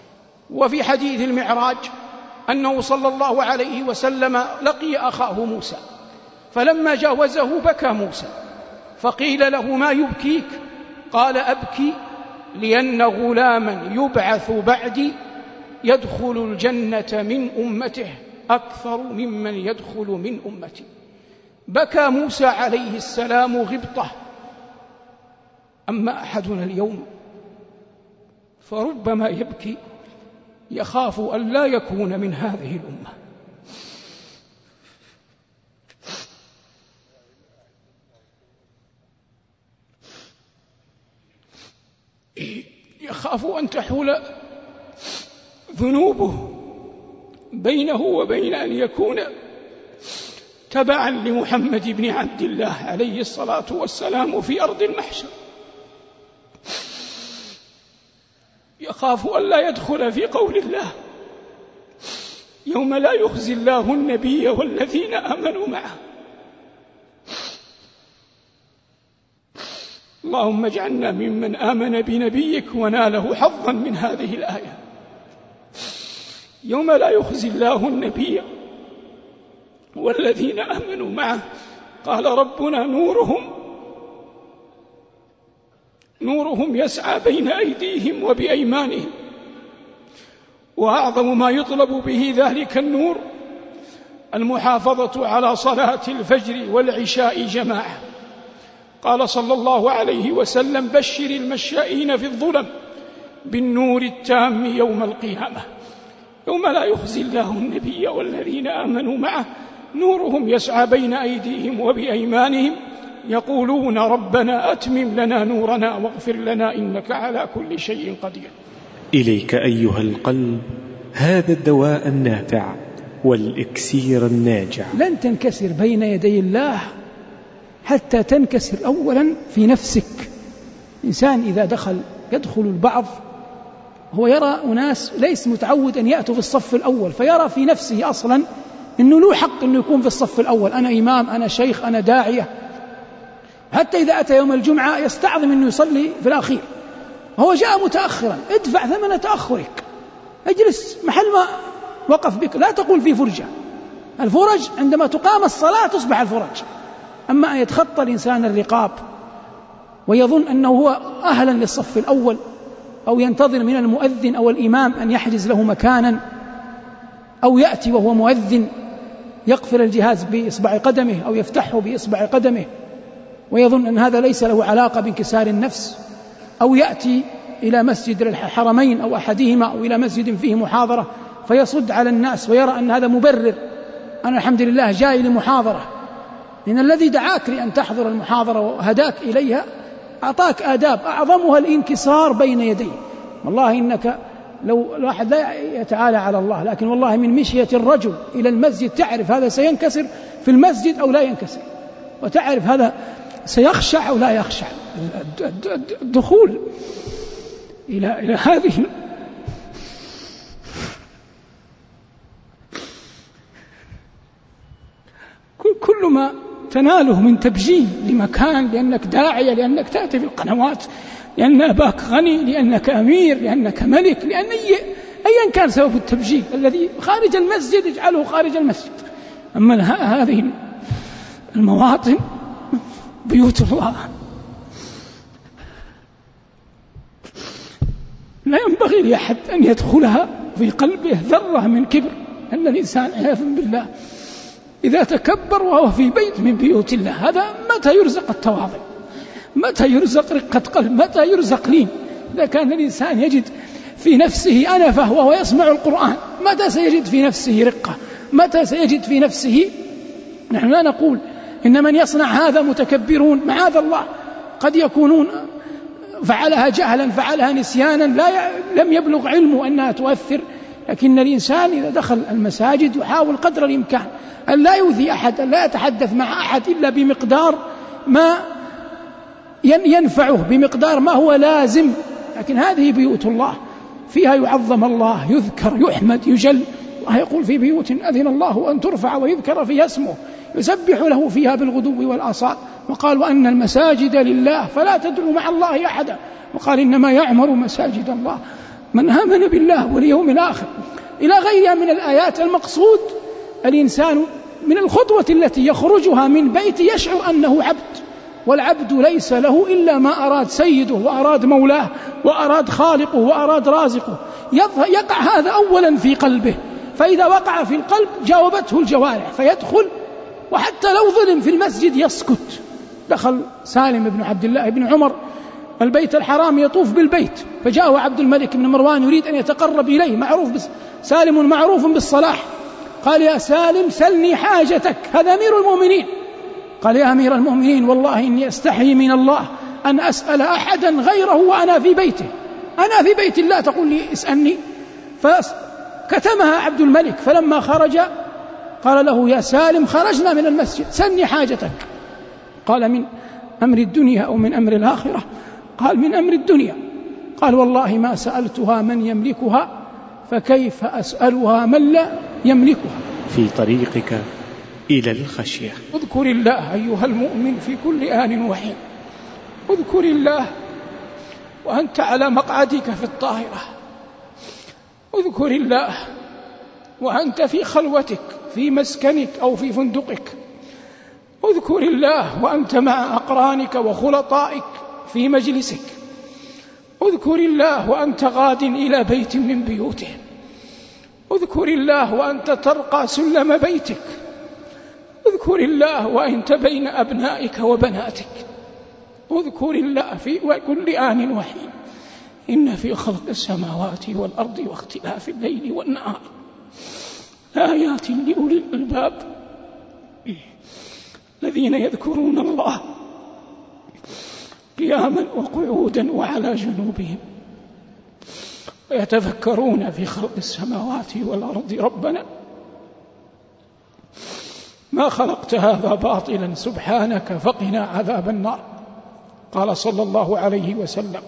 وفي حديث المعراج أنه صلى الله عليه وسلم لقي أخاه موسى، فلما جاوزه بكى موسى، فقيل له: ما يبكيك؟ قال: أبكي لأن غلاما يبعث بعدي يدخل الجنة من أمته أكثر ممن يدخل من أمتي. بكى موسى عليه السلام غبطة. أما أحدنا اليوم فربما يبكي يخاف أن لا يكون من هذه الأمة. يخاف أن تحول ذنوبه بينه وبين أن يكون تبعا لمحمد بن عبد الله عليه الصلاة والسلام في أرض المحشر. يخاف أن لا يدخل في قول الله: يوم لا يخزي الله النبي والذين آمنوا معه. اللهم اجعلنا ممن آمن بنبيك وناله حظا من هذه الآية. يوم لا يخزي الله النبي والذين آمنوا معه. قال ربنا: نورهم يسعى بين أيديهم وبأيمانهم. وأعظم ما يطلب به ذلك النور المحافظة على صلاة الفجر والعشاء جماعة. قال صلى الله عليه وسلم: بشر المشائين في الظلم بالنور التام يوم القيامة. يوم لا يخزي الله النبي والذين آمنوا معه نورهم يسعى بين أيديهم وبأيمانهم يقولون ربنا أتمم لنا نورنا واغفر لنا إنك على كل شيء قدير. إليك أيها القلب هذا الدواء النافع والإكسير الناجع. لن تنكسر بين يدي الله حتى تنكسر أولا في نفسك. إنسان إذا يدخل البعض هو يرى أناس ليس متعود أن يأتوا في الصف الأول، فيرى في نفسه أصلا أنه له حق أنه يكون في الصف الأول، أنا إمام، أنا شيخ، أنا داعية. حتى إذا أتى يوم الجمعة يستعظم أنه يصلي في الأخير، هو جاء متأخرا، ادفع ثمن تأخرك، اجلس محل ما وقف بك، لا تقول في فرجة. الفرج عندما تقام الصلاة تصبح الفرج. أما أن يتخطى الإنسان الرقاب ويظن أنه هو أهلا للصف الأول، أو ينتظر من المؤذن أو الإمام أن يحجز له مكانا، أو يأتي وهو مؤذن يقفل الجهاز بإصبع قدمه أو يفتحه بإصبع قدمه ويظن أن هذا ليس له علاقة بانكسار النفس، أو يأتي إلى مسجد الحرمين أو أحدهما أو إلى مسجد فيه محاضرة فيصد على الناس ويرى أن هذا مبرر، أنا الحمد لله جاي لمحاضرة. إن الذي دعاك لأن تحضر المحاضرة وهداك إليها أعطاك آداب أعظمها الانكسار بين يديه. والله إنك لو الواحد لا يتعالى على الله، لكن والله من مشية الرجل إلى المسجد تعرف هذا سينكسر في المسجد أو لا ينكسر، وتعرف هذا سيخشع أو لا يخشع. الدخول إلى هذه كل ما تناله من تبجيل لمكان، لأنك داعية، لأنك تأتي في القنوات، لأن أباك غني، لأنك أمير، لأنك ملك، لأن أيا كان سبب التبجيل الذي خارج المسجد اجعله خارج المسجد. أما هذه المواطن بيوت الله لا ينبغي لأحد أن يدخلها في قلبه ذرة من كبر، أن الإنسان عياذا بالله إذا تكبر وهو في بيت من بيوت الله، هذا متى يرزق التواضع؟ متى يرزق رقة قلب؟ متى يرزق لين؟ إذا كان الإنسان يجد في نفسه أنفة وهو يسمع القرآن، متى سيجد في نفسه رقة؟ متى سيجد في نفسه؟ نحن لا نقول إن من يصنع هذا متكبرون، معاذ الله، قد يكونون فعلها جهلا، فعلها نسيانا، لم يبلغ علمه أنها تؤثر. لكن الإنسان إذا دخل المساجد يحاول قدر الإمكان أن لا يؤذي أحد، أن لا يتحدث مع أحد إلا بمقدار ما ينفعه، بمقدار ما هو لازم. لكن هذه بيوت الله فيها يعظم الله، يذكر، يحمد، يجل. الله يقول في بيوت أذن الله أن ترفع ويذكر فيها اسمه يسبح له فيها بالغدو والآصال. وقال وأن المساجد لله فلا تدعوا مع الله أحدا. وقال إنما يعمر مساجد الله من آمن بالله واليوم الآخر، إلى غيرها من الآيات. المقصود الإنسان من الخطوة التي يخرجها من بيت يشعر أنه عبد، والعبد ليس له إلا ما أراد سيده وأراد مولاه وأراد خالقه وأراد رازقه. يقع هذا أولا في قلبه، فإذا وقع في القلب جاوبته الجوارح فيدخل، وحتى لو ظلم في المسجد يسكت. دخل سالم بن عبد الله بن عمر البيت الحرام يطوف بالبيت، فجاءه عبد الملك بن مروان يريد أن يتقرب إليه، سالم معروف بالصلاح. قال يا سالم سلني حاجتك، هذا أمير المؤمنين. قال يا أمير المؤمنين والله إني أستحي من الله أن أسأل أحدا غيره وأنا في بيته، أنا في بيت الله تقول لي اسألني؟ فكتمها عبد الملك. فلما خرج قال له يا سالم خرجنا من المسجد سلني حاجتك. قال من أمر الدنيا أو من أمر الآخرة؟ قال من أمر الدنيا. قال والله ما سألتها من يملكها، فكيف أسألها من لا يملكها؟ في طريقك إلى الخشية اذكر الله أيها المؤمن في كل آن وحين. اذكر الله وأنت على مقعدك في الطاهرة، اذكر الله وأنت في خلوتك في مسكنك أو في فندقك، اذكر الله وأنت مع أقرانك وخلطائك في مجلسك، اذكر الله وأنت غاد إلى بيت من بيوته، اذكر الله وأنت ترقى سلم بيتك، اذكر الله وأنت بين أبنائك وبناتك، اذكر الله في كل آن وحين. إن في خلق السماوات والأرض واختلاف الليل والنهار آيات لأولي الألباب الذين يذكرون الله قياما وقعودا وعلى جنوبهم ويتفكرون في خلق السماوات والأرض ربنا ما خلقت هذا باطلا سبحانك فقنا عذاب النار. قال صلى الله عليه وسلم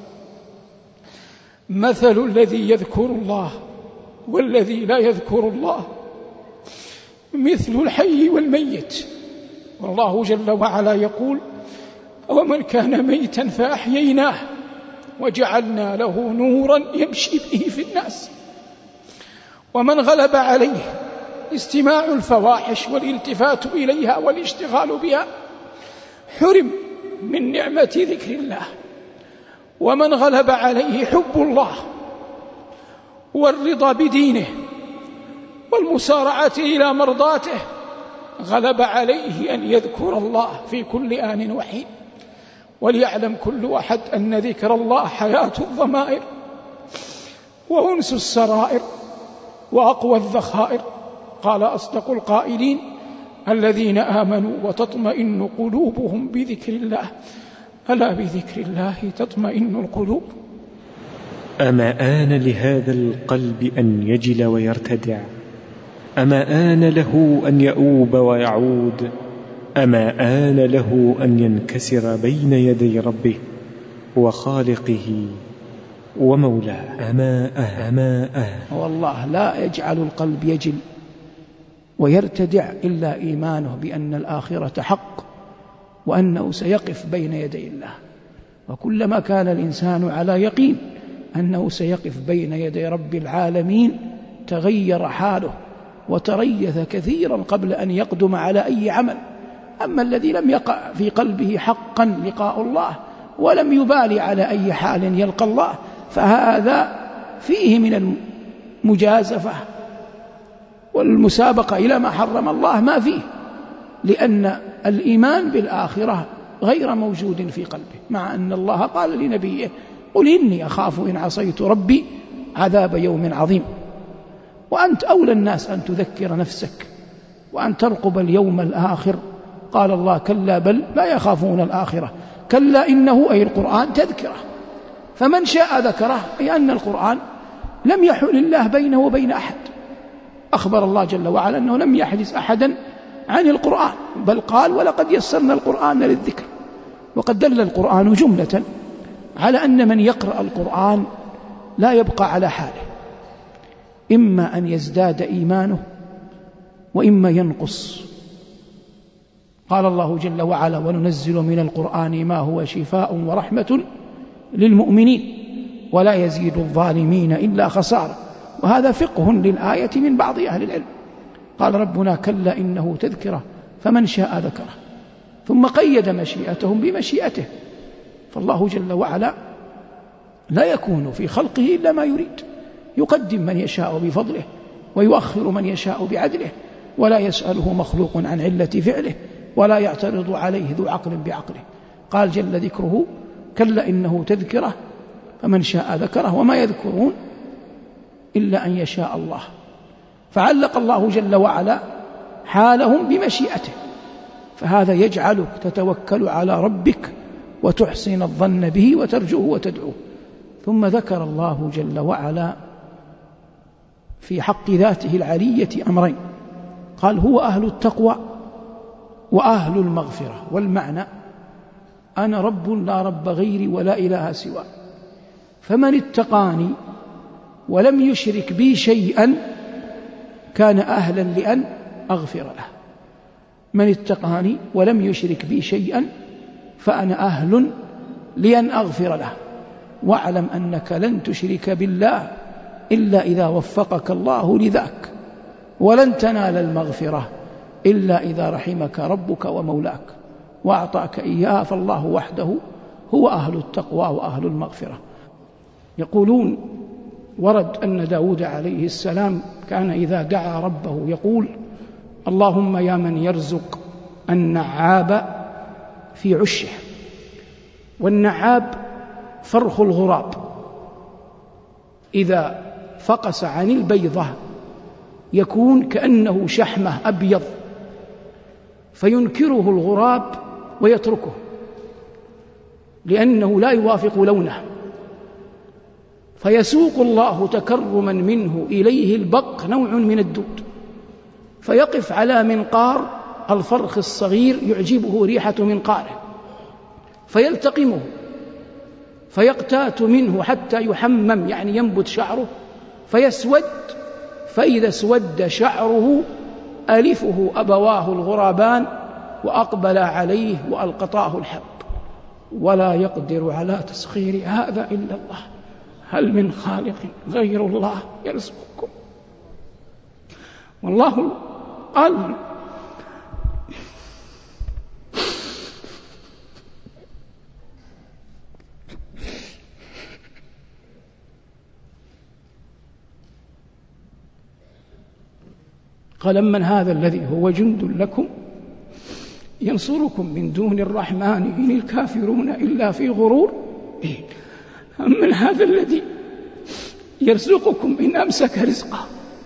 مثل الذي يذكر الله والذي لا يذكر الله مثل الحي والميت. والله جل وعلا يقول ومن كان ميتا فأحييناه وجعلنا له نورا يمشي به في الناس. ومن غلب عليه استماع الفواحش والالتفات إليها والاشتغال بها حرم من نعمة ذكر الله. ومن غلب عليه حب الله والرضا بدينه والمسارعة إلى مرضاته غلب عليه أن يذكر الله في كل آن وحين. وليعلم كل أحد أن ذكر الله حياة الضمائر وأنس السرائر وأقوى الذخائر. قال أصدق القائلين الذين آمنوا وتطمئن قلوبهم بذكر الله ألا بذكر الله تطمئن القلوب. أما آن لهذا القلب أن يجل ويرتدع؟ أما آن له أن يؤوب ويعود؟ أما آن له أن ينكسر بين يدي ربه وخالقه ومولاه؟ أما والله لا يجعل القلب يجل ويرتدع إلا إيمانه بأن الآخرة حق وأنه سيقف بين يدي الله. وكلما كان الإنسان على يقين أنه سيقف بين يدي رب العالمين تغير حاله وتريث كثيرا قبل أن يقدم على أي عمل. أما الذي لم يقع في قلبه حقا لقاء الله ولم يبالي على أي حال يلقى الله فهذا فيه من المجازفة والمسابقة إلى ما حرم الله ما فيه، لأن الإيمان بالآخرة غير موجود في قلبه، مع أن الله قال لنبيه قل إني أخاف إن عصيت ربي عذاب يوم عظيم. وأنت أولى الناس أن تذكر نفسك وأن ترقب اليوم الآخر. قال الله كلا بل لا يخافون الآخرة، كلا إنه أي القرآن تذكره، فمن شاء ذكره، أي أن القرآن لم يحل الله بينه وبين أحد. أخبر الله جل وعلا أنه لم يحجز أحدا عن القرآن، بل قال ولقد يسرنا القرآن للذكر. وقد دل القرآن جملة على أن من يقرأ القرآن لا يبقى على حاله، إما أن يزداد إيمانه وإما ينقص. قال الله جل وعلا وننزل من القرآن ما هو شفاء ورحمة للمؤمنين ولا يزيد الظالمين إلا خسارة. وهذا فقه للآية من بعض أهل العلم. قال ربنا كلا إنه تذكرة فمن شاء ذكره، ثم قيد مشيئتهم بمشيئته. فالله جل وعلا لا يكون في خلقه إلا ما يريد، يقدم من يشاء بفضله ويؤخر من يشاء بعدله، ولا يسأله مخلوق عن علة فعله ولا يعترض عليه ذو عقل بعقله. قال جل ذكره كلا إنه تذكرة فمن شاء ذكره وما يذكرون إلا أن يشاء الله. فعلق الله جل وعلا حالهم بمشيئته، فهذا يجعلك تتوكل على ربك وتحسن الظن به وترجوه وتدعوه. ثم ذكر الله جل وعلا في حق ذاته العلية أمرين، قال هو أهل التقوى وأهل المغفرة. والمعنى أنا رب لا رب غيري ولا إله سواه، فمن اتقاني ولم يشرك بي شيئا كان أهلا لأن أغفر له. من اتقاني ولم يشرك بي شيئا فأنا أهل لأن أغفر له. واعلم أنك لن تشرك بالله إلا إذا وفقك الله لذاك، ولن تنال المغفرة إلا إذا رحمك ربك ومولاك وأعطاك إياه. فالله وحده هو أهل التقوى وأهل المغفرة. يقولون ورد أن داود عليه السلام كان إذا دعا ربه يقول اللهم يا من يرزق النعاب في عشه. والنعاب فرخ الغراب إذا فقس عن البيضة يكون كأنه شحمة أبيض، فينكره الغراب ويتركه لأنه لا يوافق لونه، فيسوق الله تكرما منه إليه البق نوع من الدود، فيقف على منقار الفرخ الصغير يعجبه ريحة منقاره فيلتقمه فيقتات منه حتى يحمم، يعني ينبت شعره فيسود، فإذا اسود شعره ألفه أبواه الغرابان وأقبل عليه وألقطاه الحب، ولا يقدر على تسخير هذا إلا الله. هل من خالق غير الله يرزقكم؟ والله قال قال من هذا الذي هو جند لكم ينصركم من دون الرحمن إن الكافرون إلا في غرور. من هذا الذي يرزقكم إن أمسك رزقه.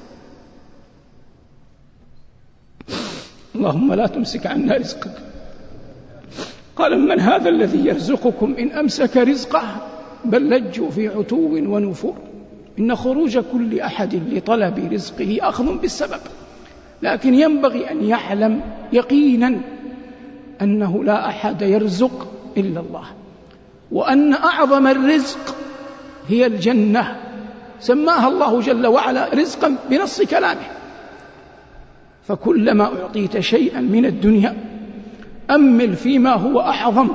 اللهم لا تمسك عنا رزقك. قال من هذا الذي يرزقكم إن أمسك رزقه بل لجوا في عتو ونفور. إن خروج كل أحد لطلب رزقه أخذ بالسبب، لكن ينبغي أن يعلم يقينا أنه لا أحد يرزق إلا الله، وأن أعظم الرزق هي الجنة، سماها الله جل وعلا رزقا بنص كلامه. فكلما أعطيت شيئا من الدنيا أمل فيما هو أعظم،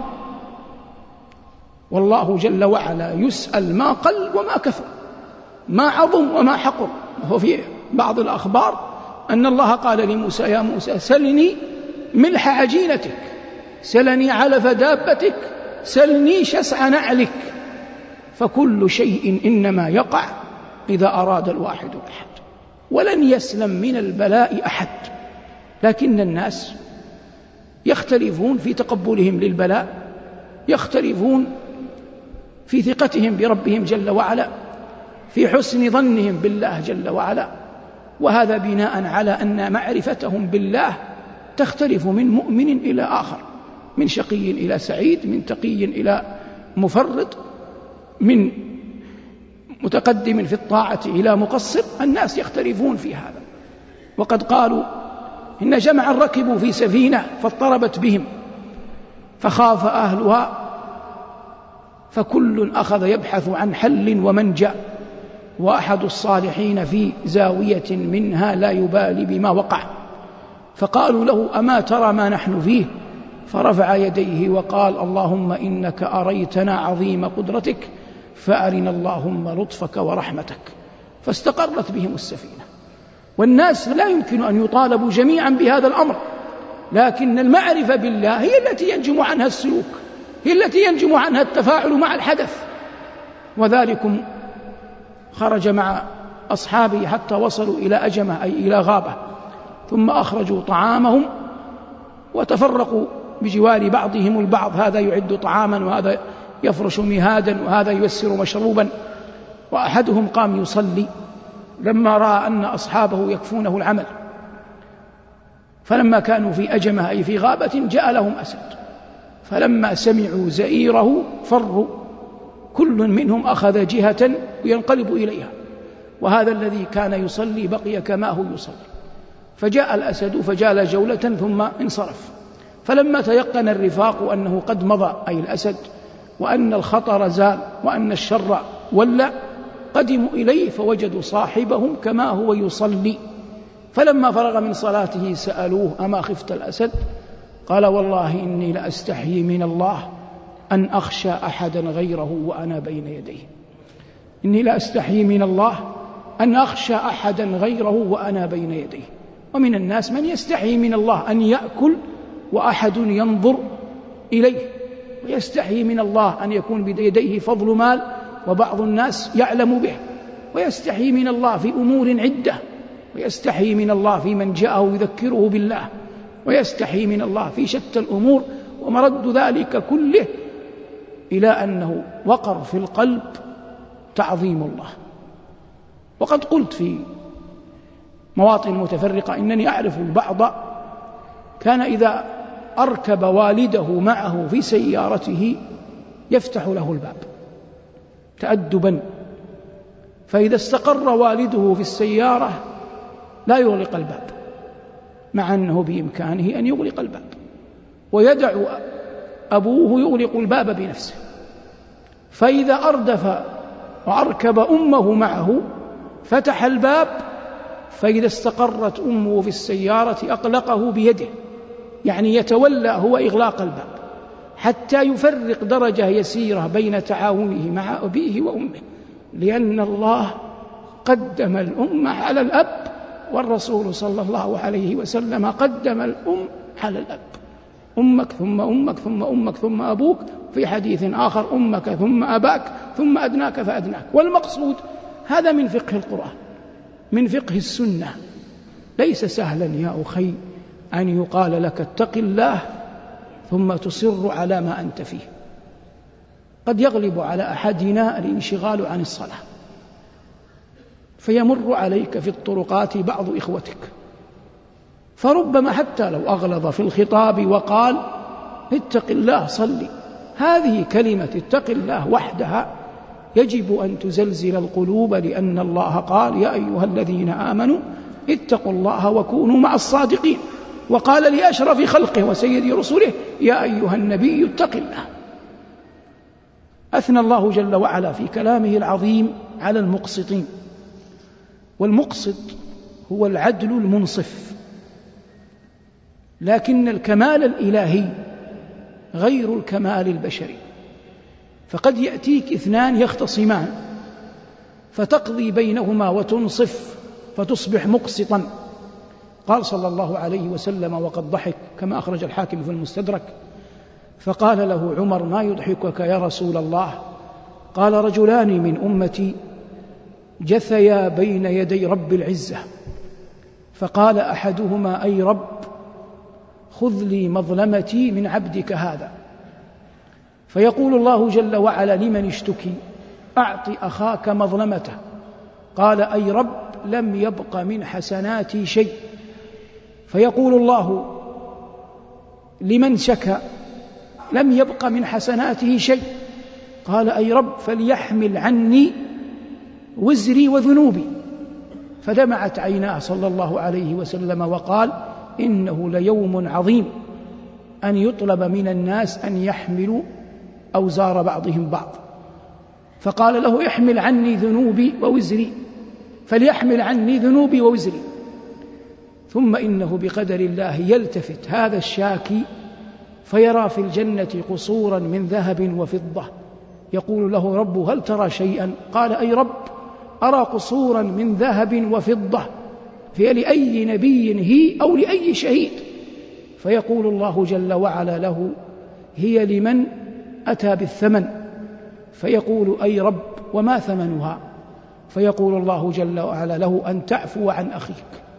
والله جل وعلا يسأل ما قل وما كثر، ما عظم وما حقر. وهو في بعض الأخبار أن الله قال لموسى: يا موسى سلني ملح عجينتك، سلني علف دابتك، سلني شسع نعلك. فكل شيء إنما يقع إذا أراد الواحد أحد، ولن يسلم من البلاء أحد. لكن الناس يختلفون في تقبلهم للبلاء، يختلفون في ثقتهم بربهم جل وعلا، في حسن ظنهم بالله جل وعلا. وهذا بناء على أن معرفتهم بالله تختلف من مؤمن إلى آخر، من شقي إلى سعيد، من تقي إلى مفرط، من متقدم في الطاعة إلى مقصر. الناس يختلفون في هذا. وقد قالوا إن جمعا ركبوا في سفينة فاضطربت بهم فخاف أهلها، فكل أخذ يبحث عن حل ومنجأ، وأحد الصالحين في زاوية منها لا يبالي بما وقع. فقالوا له: أما ترى ما نحن فيه؟ فرفع يديه وقال: اللهم إنك أريتنا عظيم قدرتك فأرنا اللهم لطفك ورحمتك. فاستقرت بهم السفينة. والناس لا يمكن أن يطالبوا جميعا بهذا الأمر، لكن المعرفة بالله هي التي ينجم عنها السلوك، هي التي ينجم عنها التفاعل مع الحدث. وذلكم خرج مع أصحابه حتى وصلوا إلى أجمة، أي إلى غابة، ثم أخرجوا طعامهم وتفرقوا بجوار بعضهم البعض، هذا يعد طعاما، وهذا يفرش مهادا، وهذا ييسر مشروبا. وأحدهم قام يصلي لما رأى أن أصحابه يكفونه العمل. فلما كانوا في أجمة، أي في غابة، جاء لهم أسد، فلما سمعوا زئيره فروا، كل منهم أخذ جهة وينقلب إليها، وهذا الذي كان يصلي بقي كما هو يصلي. فجاء الأسد فجال جولة ثم انصرف. فلما تيقن الرفاق أنه قد مضى، أي الأسد، وأن الخطر زال وأن الشر ولى، قدموا إليه فوجدوا صاحبهم كما هو يصلي. فلما فرغ من صلاته سألوه: أما خفت الأسد؟ قال: والله إني لأستحيي من الله أن أخشى أحدا غيره وأنا بين يديه. إني لأستحيي من الله أن أخشى أحدا غيره وأنا بين يديه. ومن الناس من يستحيي من الله أن يأكل وأحد ينظر إليه، ويستحيي من الله أن يكون بيديه فضل مال وبعض الناس يعلم به، ويستحيي من الله في أمور عدة، ويستحيي من الله في من جاءه يذكره بالله، ويستحيي من الله في شتى الأمور. ومرد ذلك كله إلى أنه وقر في القلب تعظيم الله. وقد قلت في مواطن متفرقة إنني أعرف البعض كان إذا أركب والده معه في سيارته يفتح له الباب تأدبا، فإذا استقر والده في السيارة لا يغلق الباب، مع أنه بإمكانه أن يغلق الباب، ويدع أبوه يغلق الباب بنفسه. فإذا أردف وأركب أمه معه فتح الباب، فإذا استقرت أمه في السيارة أغلقه بيده، يعني يتولى هو إغلاق الباب حتى يفرق درجة يسيرة بين تعاونه مع أبيه وأمه، لأن الله قدم الأم على الأب، والرسول صلى الله عليه وسلم قدم الأم على الأب: أمك ثم أمك ثم أمك ثم أبوك، في حديث آخر: أمك ثم أباك ثم أدناك فأدناك. والمقصود هذا من فقه القرآن، من فقه السنة. ليس سهلا يا أخي أن يقال لك اتق الله ثم تصر على ما أنت فيه. قد يغلب على أحدنا الانشغال عن الصلاة، فيمر عليك في الطرقات بعض إخوتك، فربما حتى لو أغلظ في الخطاب وقال اتق الله صلي، هذه كلمة اتق الله وحدها يجب أن تزلزل القلوب، لأن الله قال: يا أيها الذين آمنوا اتقوا الله وكونوا مع الصادقين. وقال لأشرف خلقه وسيد رسله: يا أيها النبي اتق الله. أثنى الله جل وعلا في كلامه العظيم على المقسطين، والمقسط هو العدل المنصف، لكن الكمال الإلهي غير الكمال البشري. فقد يأتيك اثنان يختصمان فتقضي بينهما وتنصف فتصبح مقسطا. قال صلى الله عليه وسلم وقد ضحك كما أخرج الحاكم في المستدرك، فقال له عمر: ما يضحكك يا رسول الله؟ قال: رجلان من أمتي جثيا بين يدي رب العزة، فقال أحدهما: أي رب، خذ لي مظلمتي من عبدك هذا. فيقول الله جل وعلا لمن اشتكي: أعط أخاك مظلمته. قال: أي رب، لم يبق من حسناتي شيء. فيقول الله لمن شكى: لم يبق من حسناته شيء. قال: أي رب، فليحمل عني وزري وذنوبي. فدمعت عيناه صلى الله عليه وسلم وقال: إنه ليوم عظيم أن يطلب من الناس أن يحملوا أوزار بعضهم بعض. فقال له: احمل عني ذنوبي ووزري، فليحمل عني ذنوبي ووزري. ثم إنه بقدر الله يلتفت هذا الشاكي فيرى في الجنة قصورا من ذهب وفضة، يقول له ربه: هل ترى شيئا؟ قال: أي رب، أرى قصورا من ذهب وفضة، في لأي نبي هي أو لأي شهيد؟ فيقول الله جل وعلا له: هي لمن أتى بالثمن. فيقول: أي رب، وما ثمنها؟ فيقول الله جل وعلا له: أن تعفو عن أخيك.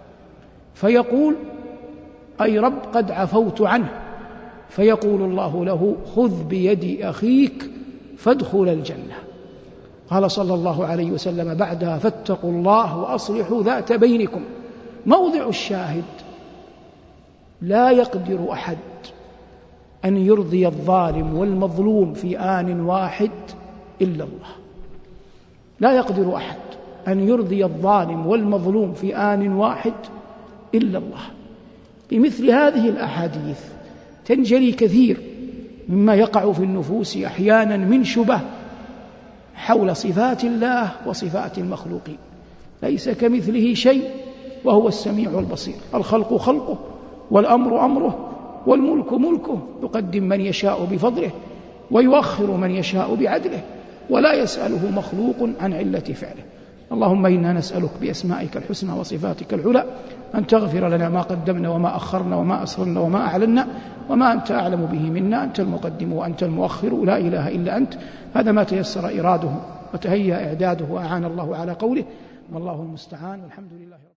فيقول: أي رب، قد عفوت عنه. فيقول الله له: خذ بيد أخيك فادخل الجنة. قال صلى الله عليه وسلم بعدها: فاتقوا الله وأصلحوا ذات بينكم. موضع الشاهد: لا يقدر أحد أن يرضي الظالم والمظلوم في آن واحد إلا الله. لا يقدر أحد أن يرضي الظالم والمظلوم في آن واحد إلا الله. بمثل هذه الأحاديث تنجلي كثير مما يقع في النفوس أحيانا من شبه حول صفات الله وصفات المخلوقين. ليس كمثله شيء وهو السميع البصير. الخلق خلقه، والأمر أمره، والملك ملكه، يقدم من يشاء بفضله ويؤخر من يشاء بعدله، ولا يسأله مخلوق عن علة فعله. اللهم إنا نسألك بأسمائك الحسنى وصفاتك العلى أن تغفر لنا ما قدمنا وما أخرنا وما أسررنا وما أعلنا وما أنت أعلم به منا. أنت المقدم وأنت المؤخر، لا إله إلا أنت. هذا ما تيسر إراده وتهيأ إعداده وأعان الله على قوله، والله المستعان، والحمد لله.